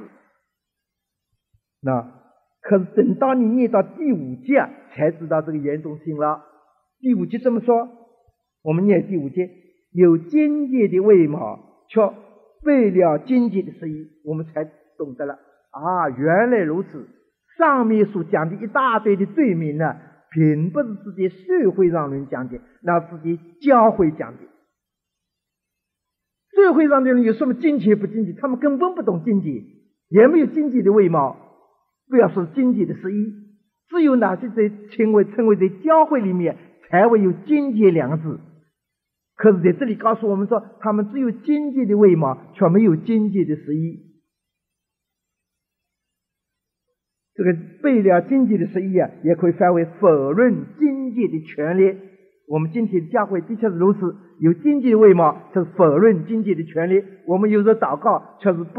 可是等到你念到第5节才知道这个严重性了。第5节这么说，我们念第5节，有荆棘的味貌，却背了荆棘的实意，我们才懂得了啊，原来如此。上面所讲的一大堆的罪名呢，并不是自己社会上人讲的，那自己教会讲的。社会上的人有什么荆棘不荆棘？他们根本不懂荆棘，也没有荆棘的味貌，不要说荆棘的实意。只有那些称为在教会里面才会有荆棘2个字。可是在这里告诉我们说，他们只有荆棘的味貌，却没有荆棘的实意。这个背了荆棘的实意啊，也可以翻为否认荆棘的权利。我们今天的教会的确是如此，有荆棘的味貌，就是否认荆棘的权利。我们有时候祷告，却是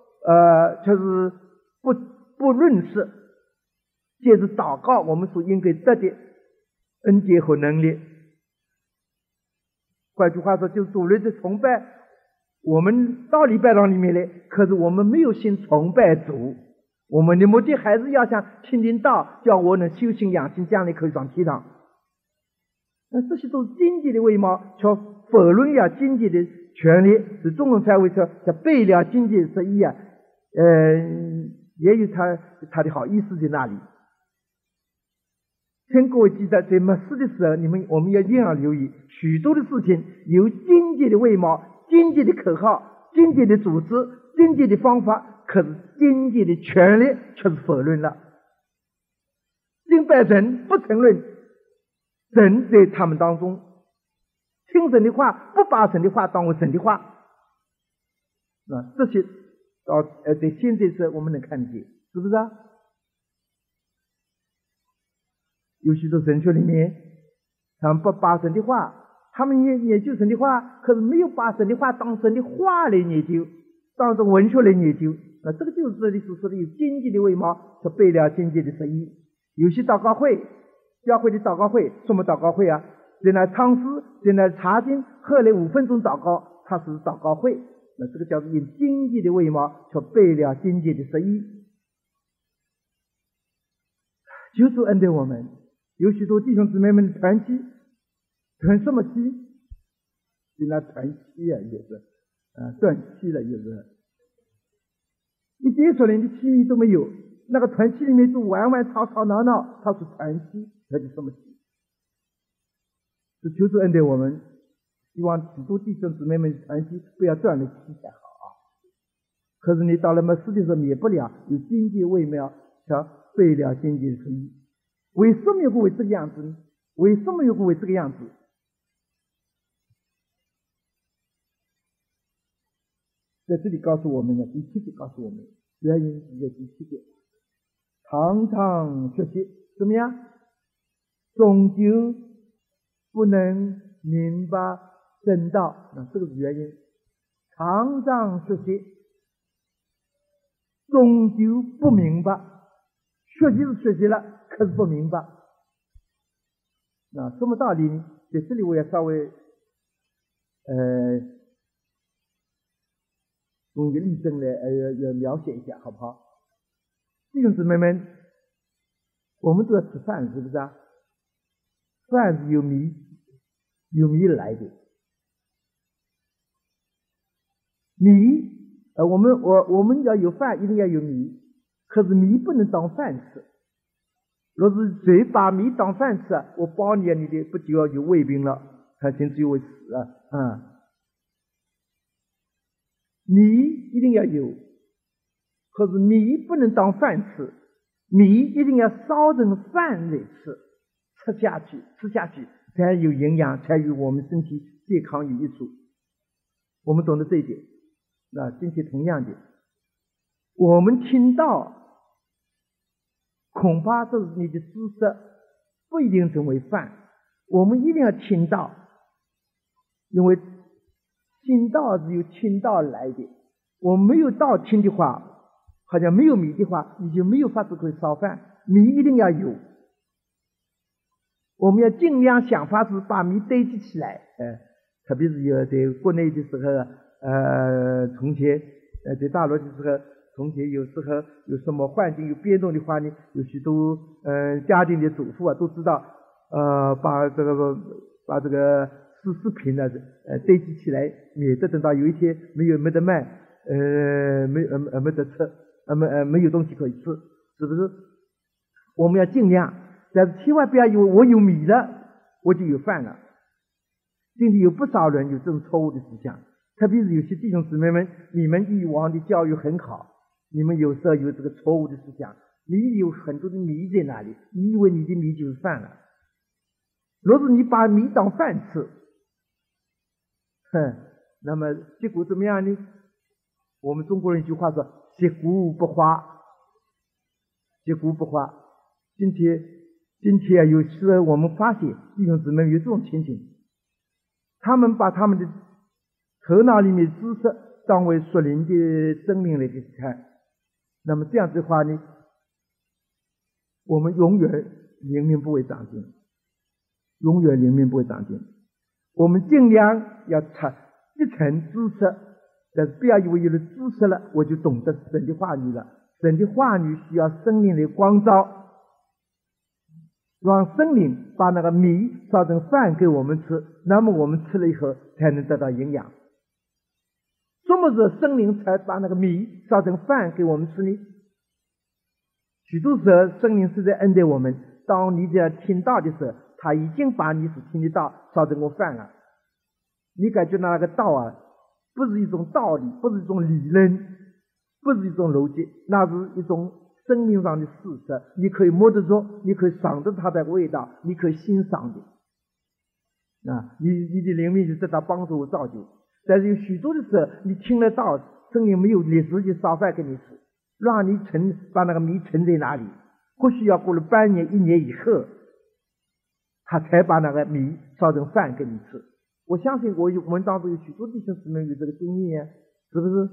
不认识借着祷告我们所应该得的恩典和能力。换句话说，就是主人的崇拜，我们到礼拜堂里面来，可是我们没有心崇拜主，我们的目的还是要想听听道，叫我能修行养性，将来可以上天堂。那这些都是荆棘的味貌，却否认了荆棘的权利，是中文翻译说叫背了荆棘的实意啊。也有他的好意思在那里。请各位记得，在末世的时候，我们要这样留意，许多的事情有荆棘的味貌、荆棘的口号、荆棘的组织、荆棘的方法，可是荆棘的权利却是否认了。敬拜神不承认神在他们当中，听神的话不把神的话当为神的话。这些在现在时我们能看见，是不是啊？有许多神学里面，他们不把神的话，他们研究神的话，可是没有把神的话当神的话来研究，当成文学来研究。这个就是这里所说的有荆棘的味貌，就背了荆棘的实意。有些祷告会，教会的祷告会，什么祷告会啊？在那唱诗，在那查经，后来5分钟祷告，它是祷告会。这个叫做有荆棘的味貌，却背了荆棘的实意。求主恩待我们。有许多弟兄姊妹们团契，团什么契？就那团契啊，也是断气了，也是一点属灵的气味都没有。那个团契里面都玩玩吵吵闹闹，他是团契，那就什么契？是求主恩待我们， 希望许多弟兄姊妹们长期不要断了气才好啊。可是你到了末世的时候，免不了有经济微妙，像背了经济的生意。为什么会这个样子呢？为什么会这个样子？在这里告诉我们呢，第7节告诉我们，原因是在第7节，常常学习怎么样，终究不能明白真道。那这个是原因，常常学习，终究不明白。学习是学习了，可是不明白。那什么道理呢？在这里我要稍微用一个例证来描写一下，好不好？弟兄姊妹们，我们都要吃饭，是不是啊？饭是由米来的。米，我们要有饭，一定要有米。可是米不能当饭吃。若是谁把米当饭吃，我保你的不就要有胃病了，还甚至于会死啊！米一定要有，可是米不能当饭吃，米一定要烧成饭来吃，吃下去才有营养，才有我们身体健康有益处。我们懂得这一点。那今天同样的，我们听到恐怕这是你的知识不一定成为饭，我们一定要听到，因为听道是由听道来的。我没有道听的话，好像没有米的话，你就没有法子可以烧饭。米一定要有，我们要尽量想法子把米堆积起来。特别是有在国内的时候，从前在大陆的时候，从前有时候有什么环境有变动的话呢，有许多家庭的主妇都知道把这个食品呢堆积起来，免得等到有一天没得卖，没得吃，没有东西可以吃，是不是？我们要尽量，但是千万不要以为我有米了我就有饭了。今天有不少人有这种错误的思想，特别是有些弟兄姊妹们，你们以往的教育很好，你们有时候有这个错误的思想，你有很多的米在那里，你以为你的米就是饭了。若是你把米当饭吃，那么结果怎么样呢？我们中国人一句话说，结果不花。今天有时候我们发现弟兄姊妹有这种情形，他们把他们的头脑里面的知识当为属灵的生命来看，那么这样子的话呢，我们永远灵命不会长进，我们尽量要一层知识，但是不要以为有了知识了我就懂得神的话语了。神的话语需要圣灵来光照，让圣灵把那个米烧成饭给我们吃，那么我们吃了以后才能得到营养。什么时候圣灵才把那个米烧成饭给我们吃呢？许多时候圣灵是在恩待我们，当你只要听到的时候，他已经把你所听的道烧成过饭了。你感觉那个道啊，不是一种道理，不是一种理论，不是一种逻辑，那是一种生命上的事实，你可以摸得着，你可以尝得它的味道，你可以欣赏的。你的灵命就得到帮助和造就。但是有许多的时候，你听了道，圣灵没有立时就烧饭给你吃，让你把那个米存在那里，或许要过了半年、1年以后，他才把那个米烧成饭给你吃。我相信我们当中有许多弟兄姊妹有这个经验，是不是？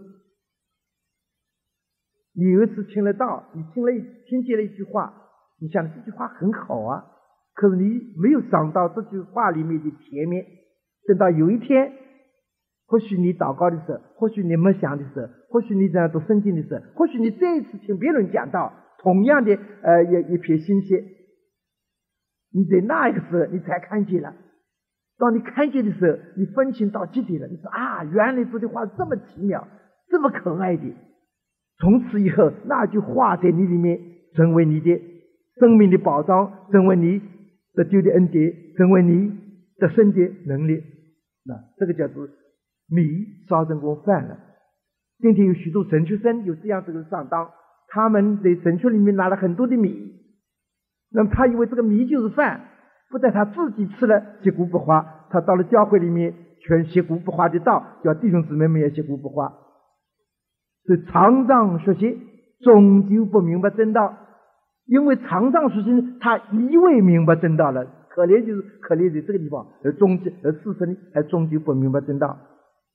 你有一次听了道，你听见了一句话，你想这句话很好啊，可是你没有想到这句话里面的甜蜜。等到有一天，或许你祷告的时候，或许你默想的时候，或许你这样读圣经的时候，或许你再一次听别人讲道，同样的一片新鲜，你在那一个时候你才看见了。当你看见的时候，你分清到极点了，你说原来这句话这么奇妙，这么可爱的。从此以后，那句话在你里面成为你的生命的保障，成为你得救的恩典，成为你得胜的能力。 那这个叫做米烧成功饭了。今天有许多神学生有这样这个上当，他们在神学里面拿了很多的米，那么他以为这个米就是饭，不但他自己吃了习古不化，他到了教会里面全习古不化的道，叫弟兄姊妹们也习古不化。所以常常学习终究不明白真道，因为常常学习他以为明白真道了，可怜就是可怜在这个地方，而事实呢还终究不明白真道。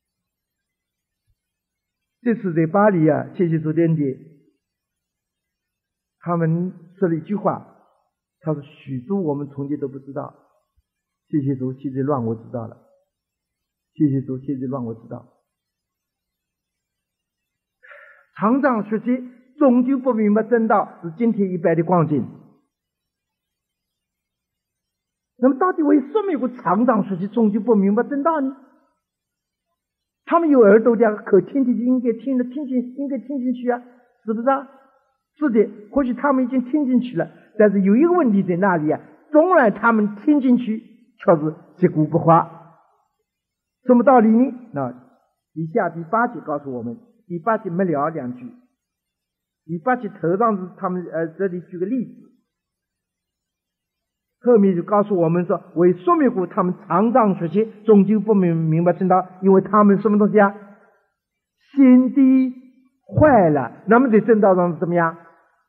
这次在巴黎啊，谢谢主典姐，他们说了一句话，他说许多我们从前都不知道，谢谢主，现在让我知道了，谢谢主，现在让我知道。常常学习终究不明白真道，是今天一般的光景。那么到底为什么有个常常学习终究不明白真道呢？他们有耳朵的，可听进去，应该听进去啊，是不是啊？是的，或许他们已经听进去了，但是有一个问题在那里啊，纵然他们听进去，却是习古不化。什么道理呢？那以下第8节告诉我们，第8节没聊2句，第8节头上是他们这里举个例子，后面就告诉我们说，为说明过他们常常学习终究不明白真道，因为他们什么东西啊？心地坏了，那么在正道上是怎么样？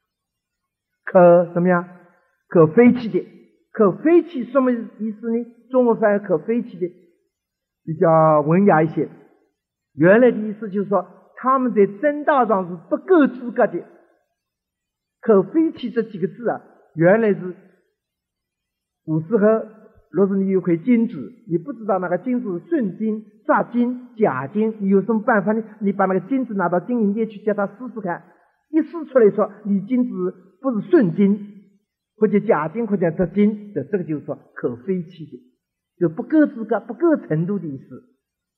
可废弃的。可废弃什么意思呢？中文翻译可废弃的比较文雅一些，原来的意思就是说他们在正道上是不够资格的。可废弃这几个字啊，原来是古时候，若是你有块金子，你不知道那个金子是顺金、杂金、假金，你有什么办法呢？你把那个金子拿到金银店去，叫他试试看，一试出来说你金子不是顺金，或者假金，或者杂金，这个就是说可废弃的，就不够资格、不够程度的意思。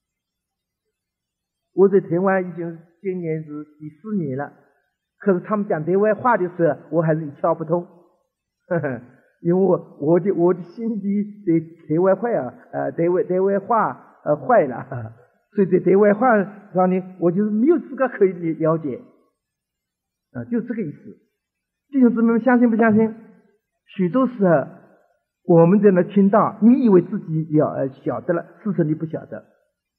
我在台湾已经今年是第4年了，可是他们讲台湾话的时候，我还是一窍不通。因为我的心地在台湾坏啊，台湾话坏了，所以在台湾话上呢，我就是没有资格可以了解，就这个意思。弟兄姊妹们，相信不相信？许多时候我们在那听到，你以为自己晓得了，事实你不晓得，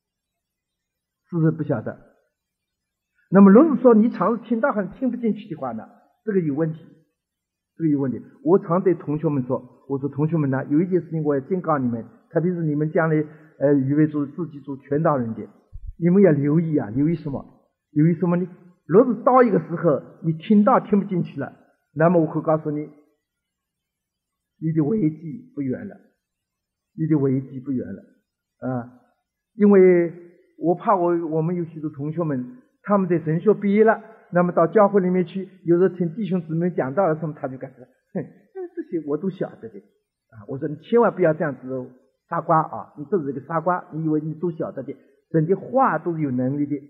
那么如果说你常听到很听不进去的话呢，这个有问题。我常对同学们说，我说同学们呢，有一件事情我要警告你们，特别是你们将来预备做自己做传道人的，你们要留意啊，留意什么呢？若是到一个时候你听不进去了，那么我会告诉你，你的危机不远了啊！因为我怕我们有许多同学们，他们在神学毕业了，那么到教会里面去，有时候听弟兄姊妹讲到了什么，他就感觉这些我都晓得的啊！我说你千万不要这样子傻瓜啊！你这是一个傻瓜，你以为你都晓得的，人的话都是有能力的。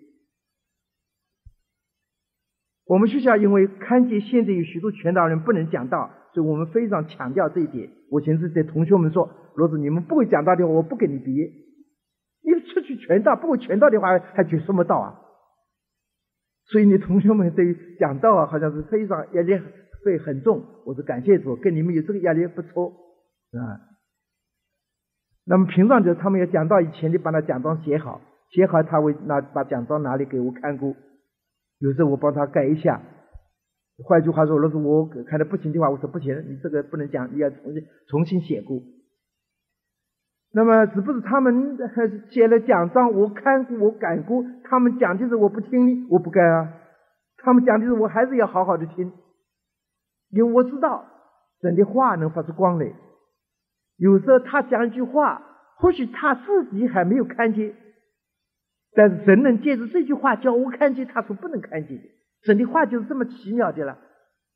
我们学校因为看见现在有许多传道人不能讲道，所以我们非常强调这一点。我现在对同学们说，若是你们不会讲道的话，我不给你毕业。你出去传道，不会传道的话，还举什么道啊？所以你同学们对于讲道啊，好像是非常压力会很重。我说感谢主，跟你们有这个压力不错啊。那么平常就是他们要讲道以前，就把那讲章写好，他会把讲章拿来给我看过，有时候我帮他改一下。换句话说，如果我看的不行的话，我说不行，你这个不能讲，你要重新写过。那么只不是他们写了讲章，我看过我改过，他们讲的是我不听，我不改啊。他们讲的是我还是要好好的听，因为我知道神的话能发出光来。有时候他讲一句话，或许他自己还没有看见，但是神能借着这句话叫我看见他所不能看见的。神的话就是这么奇妙的了。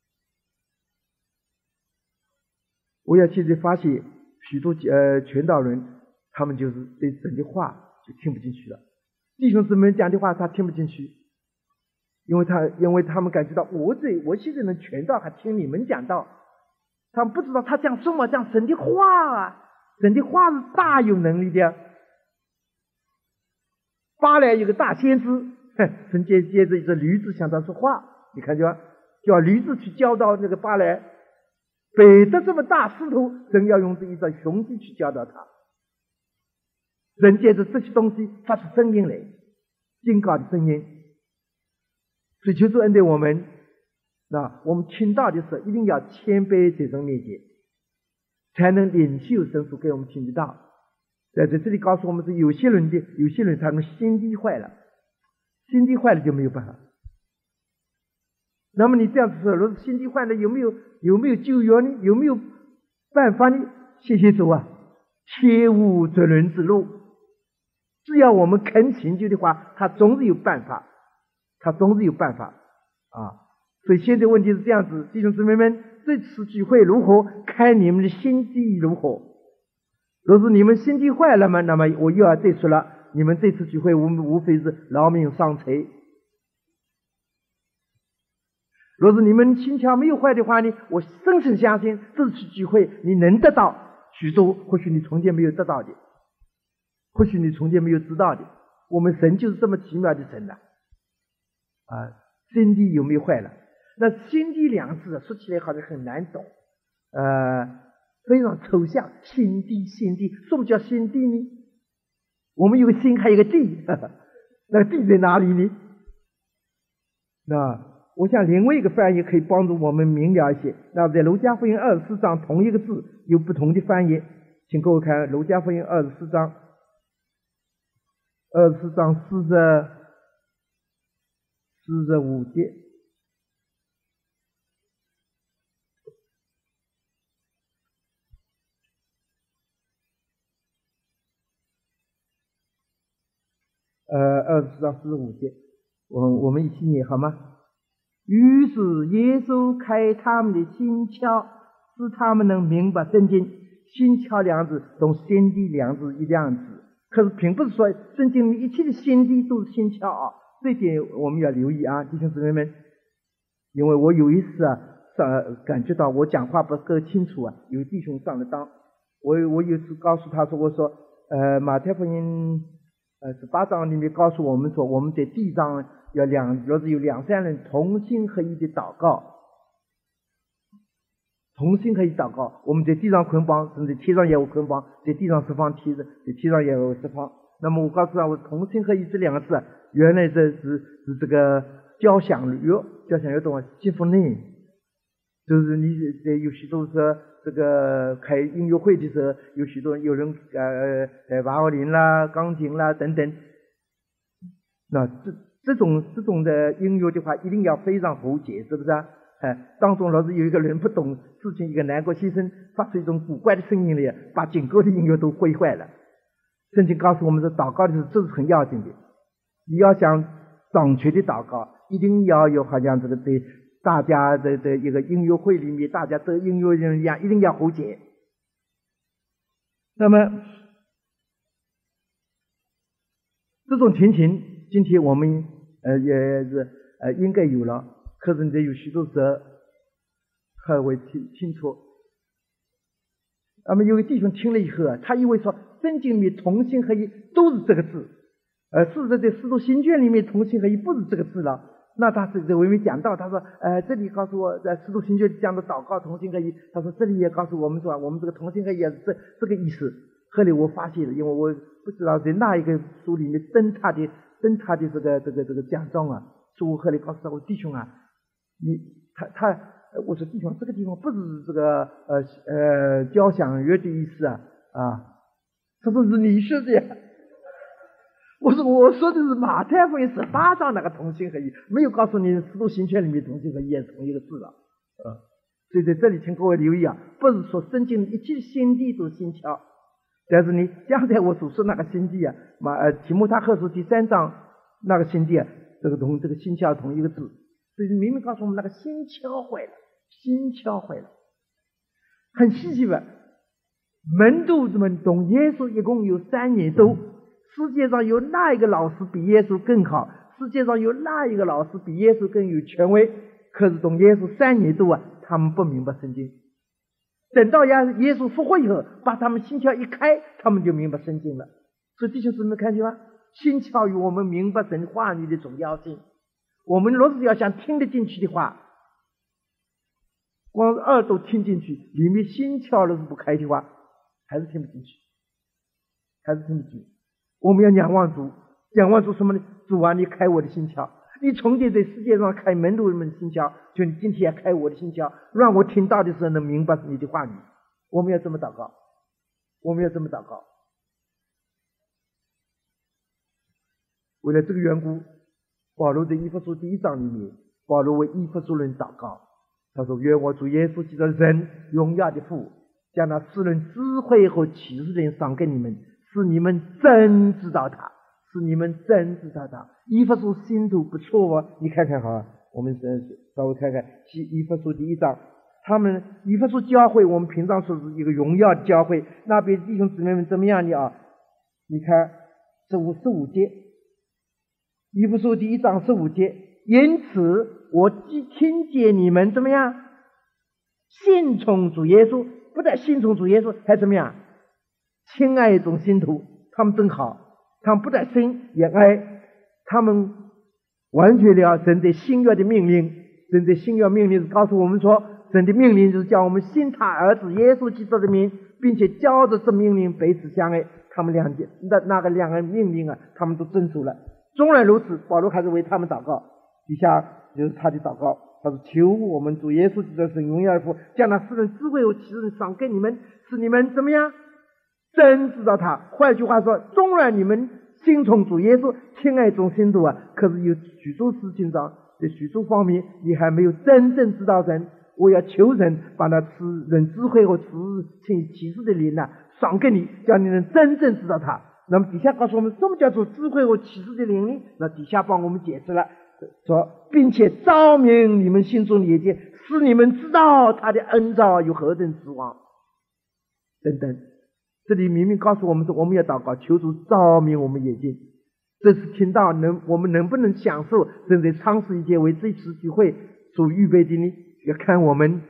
我要现在发现许多传道人，他们就是对神的话就听不进去了。弟兄姊妹讲的话他听不进去，因为他们感觉到我现在能传道，还听你们讲道，他们不知道他讲什么，讲神的话啊，神的话是大有能力的。 巴来有个大先知，神接着一只驴子向他说话，你看见吗？叫驴子去教导那个巴来，北的这么大石头，神要用这一只雄鸡去教导他。人借着这些东西发出声音来，警告的声音。所以求主恩待我们，我们听到的时候一定要谦卑在神面前，才能领受神所给我们听的道。在这里告诉我们是有些人他们心地坏了，心地坏了就没有办法。那么你这样子说，如果心地坏了，有没有救援呢？有没有办法呢？谢谢主啊！切勿绝人之路，只要我们肯寻求的话，他总是有办法，所以现在问题是这样子，弟兄姊妹们，这次聚会如何，看你们的心地如何。若是你们心地坏了嘛，那么我又要再说了，你们这次聚会无非是劳民伤财。若是你们心肠没有坏的话呢，我深深相信这次聚会你能得到许多或许你从前没有得到的，或许你从前没有知道的。我们神就是这么奇妙的神心地有没有坏了？那心地两字说起来好像很难懂，非常抽象。心地，什么叫心地呢？我们有个心，还有个地，那地在哪里呢？那我想另外一个翻译可以帮助我们明了一些。那在路加福音24章同一个字有不同的翻译，请各位看路加福音24章45节。24章45节，我们一起念好吗？于是耶稣开他们的心窍，使他们能明白圣经。心窍两字同心地两字一样字，可是并不是说圣经里一切的心地都是心窍啊，这一点我们要留意啊，弟兄姊妹们。因为我有一次感觉到我讲话不够清楚有弟兄上了当，我有一次告诉他说，我说马太福音18章里面告诉我们说，我们在地上若是有2、3人同心合意的祷告，我们在地上捆绑，甚至天上也有捆绑，在地上释放，在天上也有释放。那么我告诉他，我同心合意这2个字原来这是这个交响乐懂吗？幸福内，就是你有许多是这个开音乐会的时候，有许多有人瓦奥林啦、钢琴啦等等。那这种的音乐的话，一定要非常和谐，是不是啊？当中若是有一个人不懂事情，一个南国先生发出一种古怪的声音来，把整个的音乐都毁坏了。圣经告诉我们说，祷告的时候这是很要紧的。你要想正确的祷告，一定要有好像这个对大家的一个音乐会里面，大家都音乐人一样，一定要和谐。那么这种情形，今天我们也是应该有了，可是有许多时候还未清楚。那么有个弟兄听了以后他以为说圣经里面同心合一都是这个字，事实在使徒行传里面同心合一不是这个字了。那他是在我没讲到，他说这里告诉我在使徒行传讲的祷告同心合一，他说这里也告诉我们说我们这个同心合一也是这个意思。后来我发现了，因为我不知道在哪一个书里面登他的这个奖状所以我后来告诉他，我弟兄我说弟兄，这个地方不是这个交响乐的意思他说是你说的呀。我说的是马太福音18章那个同心合一，没有告诉你使徒行传里面同心合一也是同一个字了。所以在这里请各位留意不是说圣经一切心地都心窍，但是你刚才我所说那个心地提摩太后书第3章那个心地这个同这个心窍同一个字，所以明明告诉我们那个心窍坏了，很稀奇吧？门徒们懂耶稣一共有3年多。世界上有哪一个老师比耶稣更好？世界上有哪一个老师比耶稣更有权威？可是懂耶稣3年多他们不明白圣经。等到耶稣复活以后，把他们心窍一开，他们就明白圣经了。所以弟兄姊妹看见吗？ 新教育我们明白神话语的重要性。我们若是要想听得进去的话，光耳朵听进去，里面心窍若是不开的话，还是听不进去，还是听不进。我们要仰望主，仰望主什么呢？主啊，你开我的心窍，你从前在世界上开门徒们的心窍，就你今天要开我的心窍，让我听到的时候能明白你的话语。我们要这么祷告，我们要这么祷告。为了这个缘故，保罗在以弗所第1章里面，保罗为以弗所人祷告，他说：愿我主耶稣基督的神，荣耀的父，将那世人智慧和启示的人赏给你们，使你们真知道他，使你们真知道他。以弗所信徒不错哦，你看看好，我们稍微看看以弗所第1章，他们以弗所教会，我们平常说是一个荣耀的教会，那边弟兄姊妹们怎么样的啊？你看15节，以弗所第1章15节，因此我既听见你们怎么样信从主耶稣，不但信从主耶稣，还怎么样亲爱一种信徒，他们真好，他们不但信也爱，他们完全了神的新约的命令。神的新约命令是告诉我们说，神的命令就是叫我们信他儿子耶稣基督的名，并且照着这命令彼此相爱。他们两个命令啊，他们都遵守了。纵然如此，保罗还是为他们祷告。底下就是他的祷告，他说：求我们主耶稣基督的神荣耀的父，将那世人智慧和启示赏给你们，使你们怎么样真知道他。换句话说，纵然你们信从主耶稣，亲爱众信徒啊，可是有许多事情上，在许多方面你还没有真正知道神。我要求神把那使人智慧和启示的灵赏给你，叫你能真正知道他。那么底下告诉我们，什么叫做智慧和启示的灵呢？那底下帮我们解释了，说并且照明你们心中的眼睛，使你们知道他的恩召有何等之望等等。这里明明告诉我们说，我们要祷告，求主照明我们眼睛。这是听到我们能不能享受神在创世以前为这次聚会所预备的呢？要看我们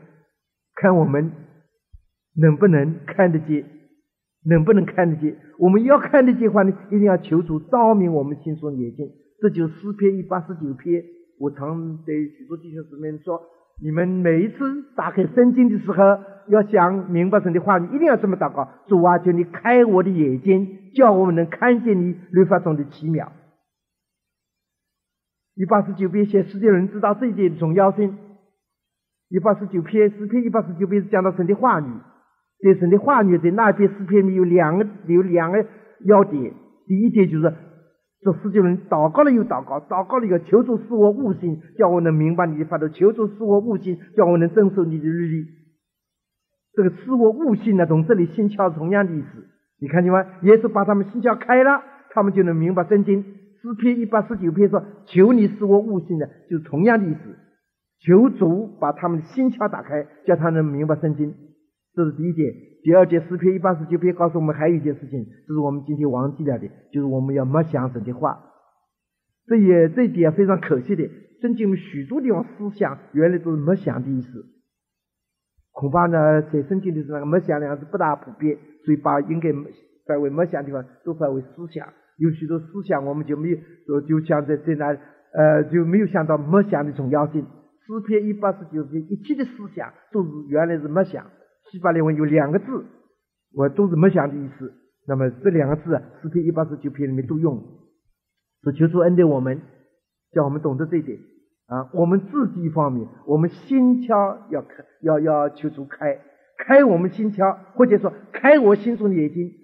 能不能看得见，能不能看得见。我们要看得见的话呢，一定要求主照明我们心中的眼睛。这就是诗篇189篇。我常对许多弟兄姊妹说，你们每一次打开圣经的时候，要想明白神的话语，一定要这么祷告：主啊，求你开我的眼睛，叫我们能看见你律法中的奇妙。189篇写世界人知道这一点的重要性。189篇诗篇189篇是讲到神的话语，对神的话语在那篇诗篇里有两个要点。第一点就是这世界人祷告了又祷告，祷告了又求主使我悟性，叫我能明白你的法度；求主使我悟性，叫我能遵守你的律例。这个使我悟性呢，从这里心窍同样的意思。你看见吗？耶稣把他们心窍开了，他们就能明白圣经。诗篇189篇说：求你使我悟性的，就是同样的意思。求主把他们的心窍打开，叫他能明白圣经。这是第一点。第二点，诗篇189篇告诉我们还有一件事情，这是我们今天忘记了的，就是我们要默想神的话。这一点非常可惜的，圣经许多地方思想原来都是默想的意思。恐怕呢，在圣经里那个默想两个字不大普遍，所以把应该翻为默想的地方都翻为思想。有许多思想我们就没有，就想在那就没有想到默想的重要性。诗篇189篇一切的思想都是原来是默想。希伯来文有两个字，都是默想的意思。那么这两个字诗篇189篇里面都用。所以求主恩待我们，叫我们懂得这一点啊。我们自己一方面，我们心窍要求主开我们心窍，或者说开我心中的眼睛，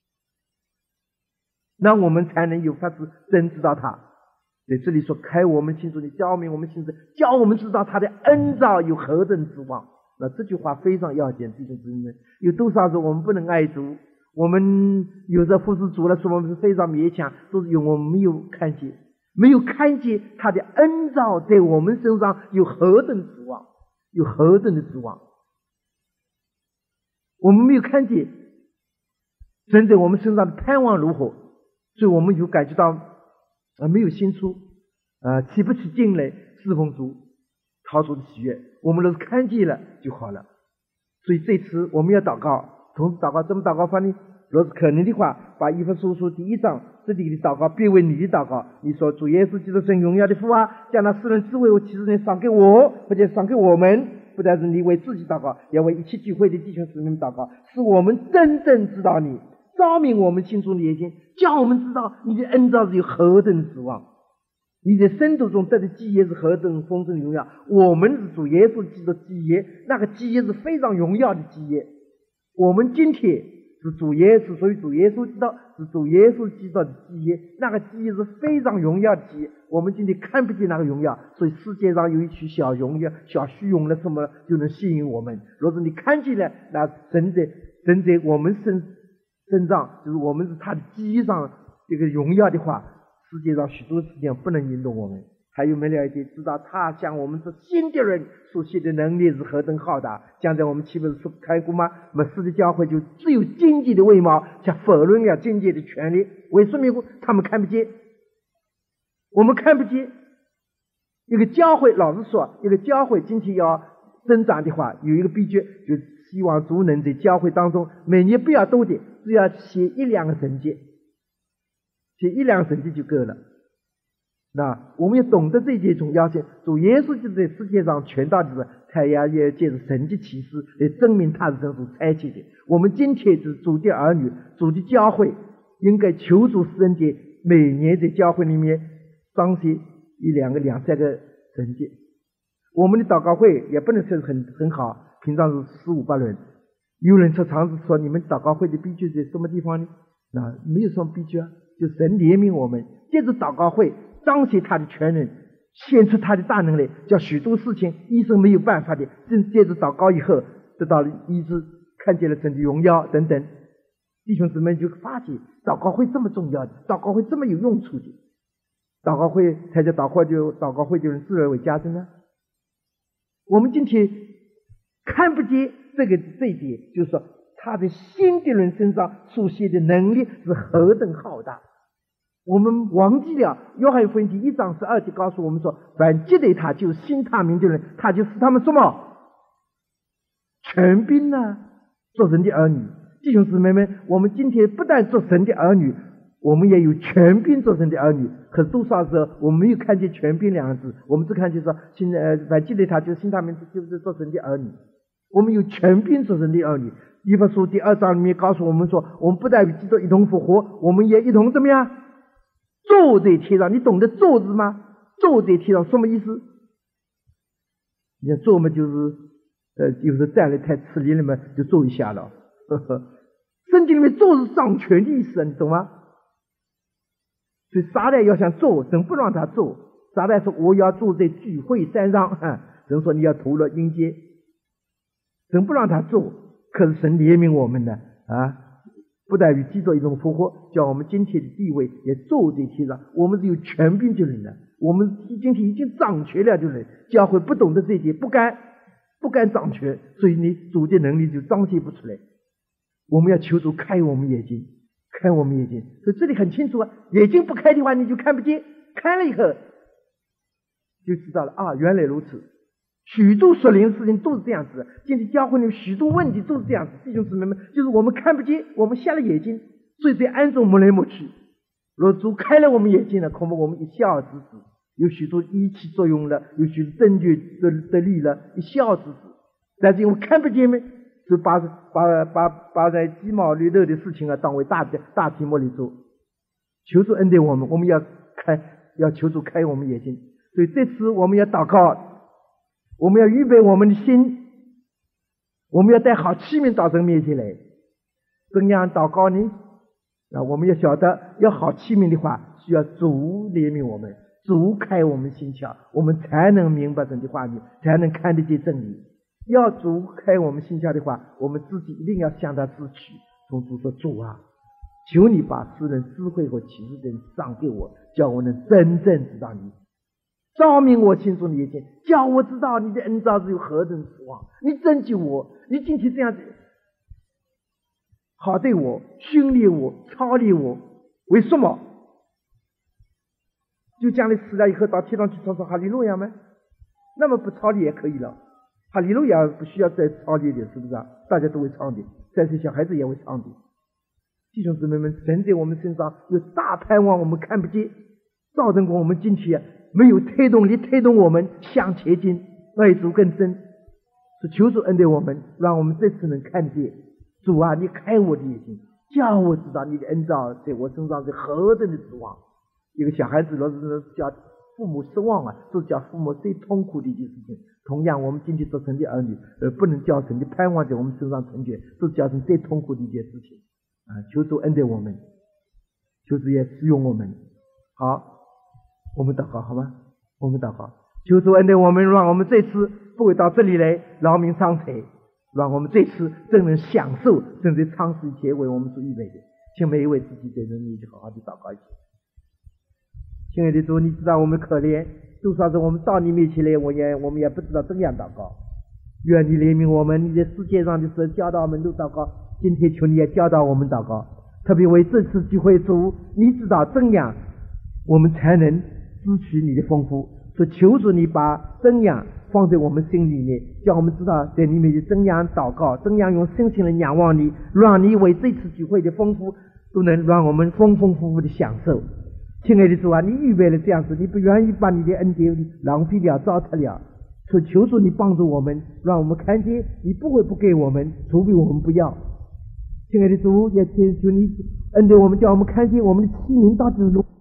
那我们才能有法子真知道他。在这里说开我们心中的，照明我们心中，叫我们知道他的恩召有何等之望。那这句话非常要紧，弟兄姊妹们，有多少时我们不能爱主，我们有时候服侍主了，说我们是非常勉强，都是因为我们没有看见他的恩召在我们身上有何等之望，有何等的指望。我们没有看见神在我们身上的盼望如何，所以我们就感觉到没有心出，起不起劲来侍奉主，讨主的喜悦。我们若是看见了就好了。所以这次我们要祷告，同时祷告，怎么祷告法呢？若是可能的话，把以弗所书第1章这里的祷告变为你的祷告。你说主耶稣基督神荣耀的父啊，将那世人智慧和启示能赏给我，或者赏给我们，不但是你为自己祷告，也为一切聚会的弟兄姊妹们祷告，使我们真正知道你，照明我们心中的眼睛，叫我们知道你的恩召是有何等指望，你在深度中得的基业是何等丰盛的荣耀。我们是主耶稣基督的基业，那个基业是非常荣耀的基业。我们今天是主耶稣，所以主耶稣知道是主耶稣基督的基业，那个基业是非常荣耀的基业。我们今天看不见那个荣耀，所以世界上有一群小荣耀、小虚荣的什么就能吸引我们。若是你看见了，那神在我们身上，就是我们是他的基业上这个荣耀的话，世界上许多事情不能引动我们。还有没了解知道他向我们这新的人所写的能力是何等浩大，将在我们岂不是说开过吗？末世的教会就只有经济的外貌，像否认了经济的权利。为什么他们看不见？我们看不见。一个教会，老实说，一个教会今天要增长的话，有一个秘诀，就是希望主能在教会当中每年不要多点，只要写1-2个神迹，写1-2个神迹就够了。那我们要懂得这些重要性。主耶稣就在世界上传道的时候，他也要借着神迹奇事来证明他是神所差遣的。我们今天是主的儿女，主的教会，应该求主施恩节，每年在教会里面彰显1-2个、2-3个神迹。我们的祷告会也不能说很好，平常是4-5-8人。有人常常说你们祷告会的秘诀在什么地方呢？那没有什么秘诀啊，就神怜悯我们，借着祷告会彰显他的全能，显出他的大能力，叫许多事情医生没有办法的，正借着祷告以后得到了医治，看见了神的荣耀等等。弟兄姊妹就发觉祷告会这么重要的，祷告会这么有用处的，祷告会才叫祷告会就能自然为加增啊。我们今天看不见这一点，就是说他在新的人身上所显的能力是何等浩大。我们忘记了约翰福音第1章12节告诉我们说，凡接待他就是信他名的人，他就使他们什么权柄啊，做神的儿女。弟兄姊妹们，我们今天不但做神的儿女，我们也有权柄做神的儿女。可是多少时候我们没有看见权柄2个字，我们只看见说凡接待他就是信他名，就是做神的儿女。我们有权柄做神的儿女。以弗所第2章里面告诉我们说，我们不但与基督一同复活，我们也一同怎么样坐在天上。你懂得坐字吗？坐在天上什么意思？你看坐嘛，就是有时候站得太吃力了嘛，就坐一下了。圣经里面坐是掌权的意思，你懂吗？所以撒旦要想坐，神不让他坐。撒旦说我要坐在聚会山上，神说你要投入阴间，神不让他坐。可是神怜悯我们的不但与基督一同复活，叫我们今天的地位也坐在天上。我们是有权柄的人了，我们今天已经掌权了的人。教会不懂得这一点，不敢掌权，所以你主的能力就彰显不出来。我们要求主开我们眼睛，开我们眼睛。所以这里很清楚啊，眼睛不开的话你就看不见，开了以后就知道了啊，原来如此。许多属灵的事情都是这样子，今天教会里面许多问题都是这样子。弟兄姊妹们，就是我们看不见，我们瞎了眼睛，所以在暗中摸来摸去。若主开了我们眼睛了，恐怕我们一笑而止，有许多仪器作用了，有许多证据得力了，一笑而止。但是因为看不见嘛，就把在鸡毛绿豆的事情当为大题目里做。求主恩待我们，我们要求主开我们眼睛。所以这次我们要祷告，我们要预备我们的心，我们要带好器皿到神面前来。怎样祷告呢？我们要晓得，要好器皿的话，需要主怜悯我们，主开我们心窍，我们才能明白神的话语，才能看得见真理。要主开我们心窍的话，我们自己一定要向他支取。从主说，主啊，求你把世人智慧和启示的赏给我，叫我能真正知道你，照明我心中的眼睛，叫我知道你的恩召是有何等指望。你拯救我，你今天这样子好对我，训练我，操练我。为什么？就将来死了以后到天上去唱哈利路亚吗？那么不操练也可以了。哈利路亚不需要再操练的，是不是啊？大家都会唱的，3岁小孩子也会唱的。 弟兄姊妹们，神在我们身上有大盼望，我们看不见，造成过我们进去没有推动力，推动我们向前进，爱主更深。是求主恩待我们，让我们这次能看见主啊，你开我的眼睛，叫我知道你的恩召在我身上是何等的指望。一个小孩子若是叫父母失望这是叫父母最痛苦的一件事情。同样，我们今天做神的儿女，而不能叫神的盼望在我们身上成全，这是叫神最痛苦的一件事情求主恩待我们，求主也使用我们。好，我们祷告好吗？我们祷告，求主恩待我们，让我们这次不会到这里来劳民伤财，让我们这次真能享受神在创世以前为我们所预备的。请每一位自己在这里好好的祷告一下。亲爱的主，你知道我们可怜，多少次我们到你面前来，我们也不知道怎样祷告。愿你怜悯我们，你在世界上的时候教导我们都祷告，今天求你也教导我们祷告，特别为这次聚会，主你知道怎样我们才能支取你的丰富，所以求主你把怎样放在我们心里面，叫我们知道在你面前怎样祷告，怎样用深情的仰望你，让你为这次聚会的丰富都能让我们丰丰富富的享受。亲爱的主啊，你预备了这样子，你不愿意把你的恩典浪费掉糟蹋了，所以求主你帮助我们，让我们看见你不会不给我们，除非我们不要。亲爱的主，也求你恩待我们，叫我们看见我们的器皿到底是如何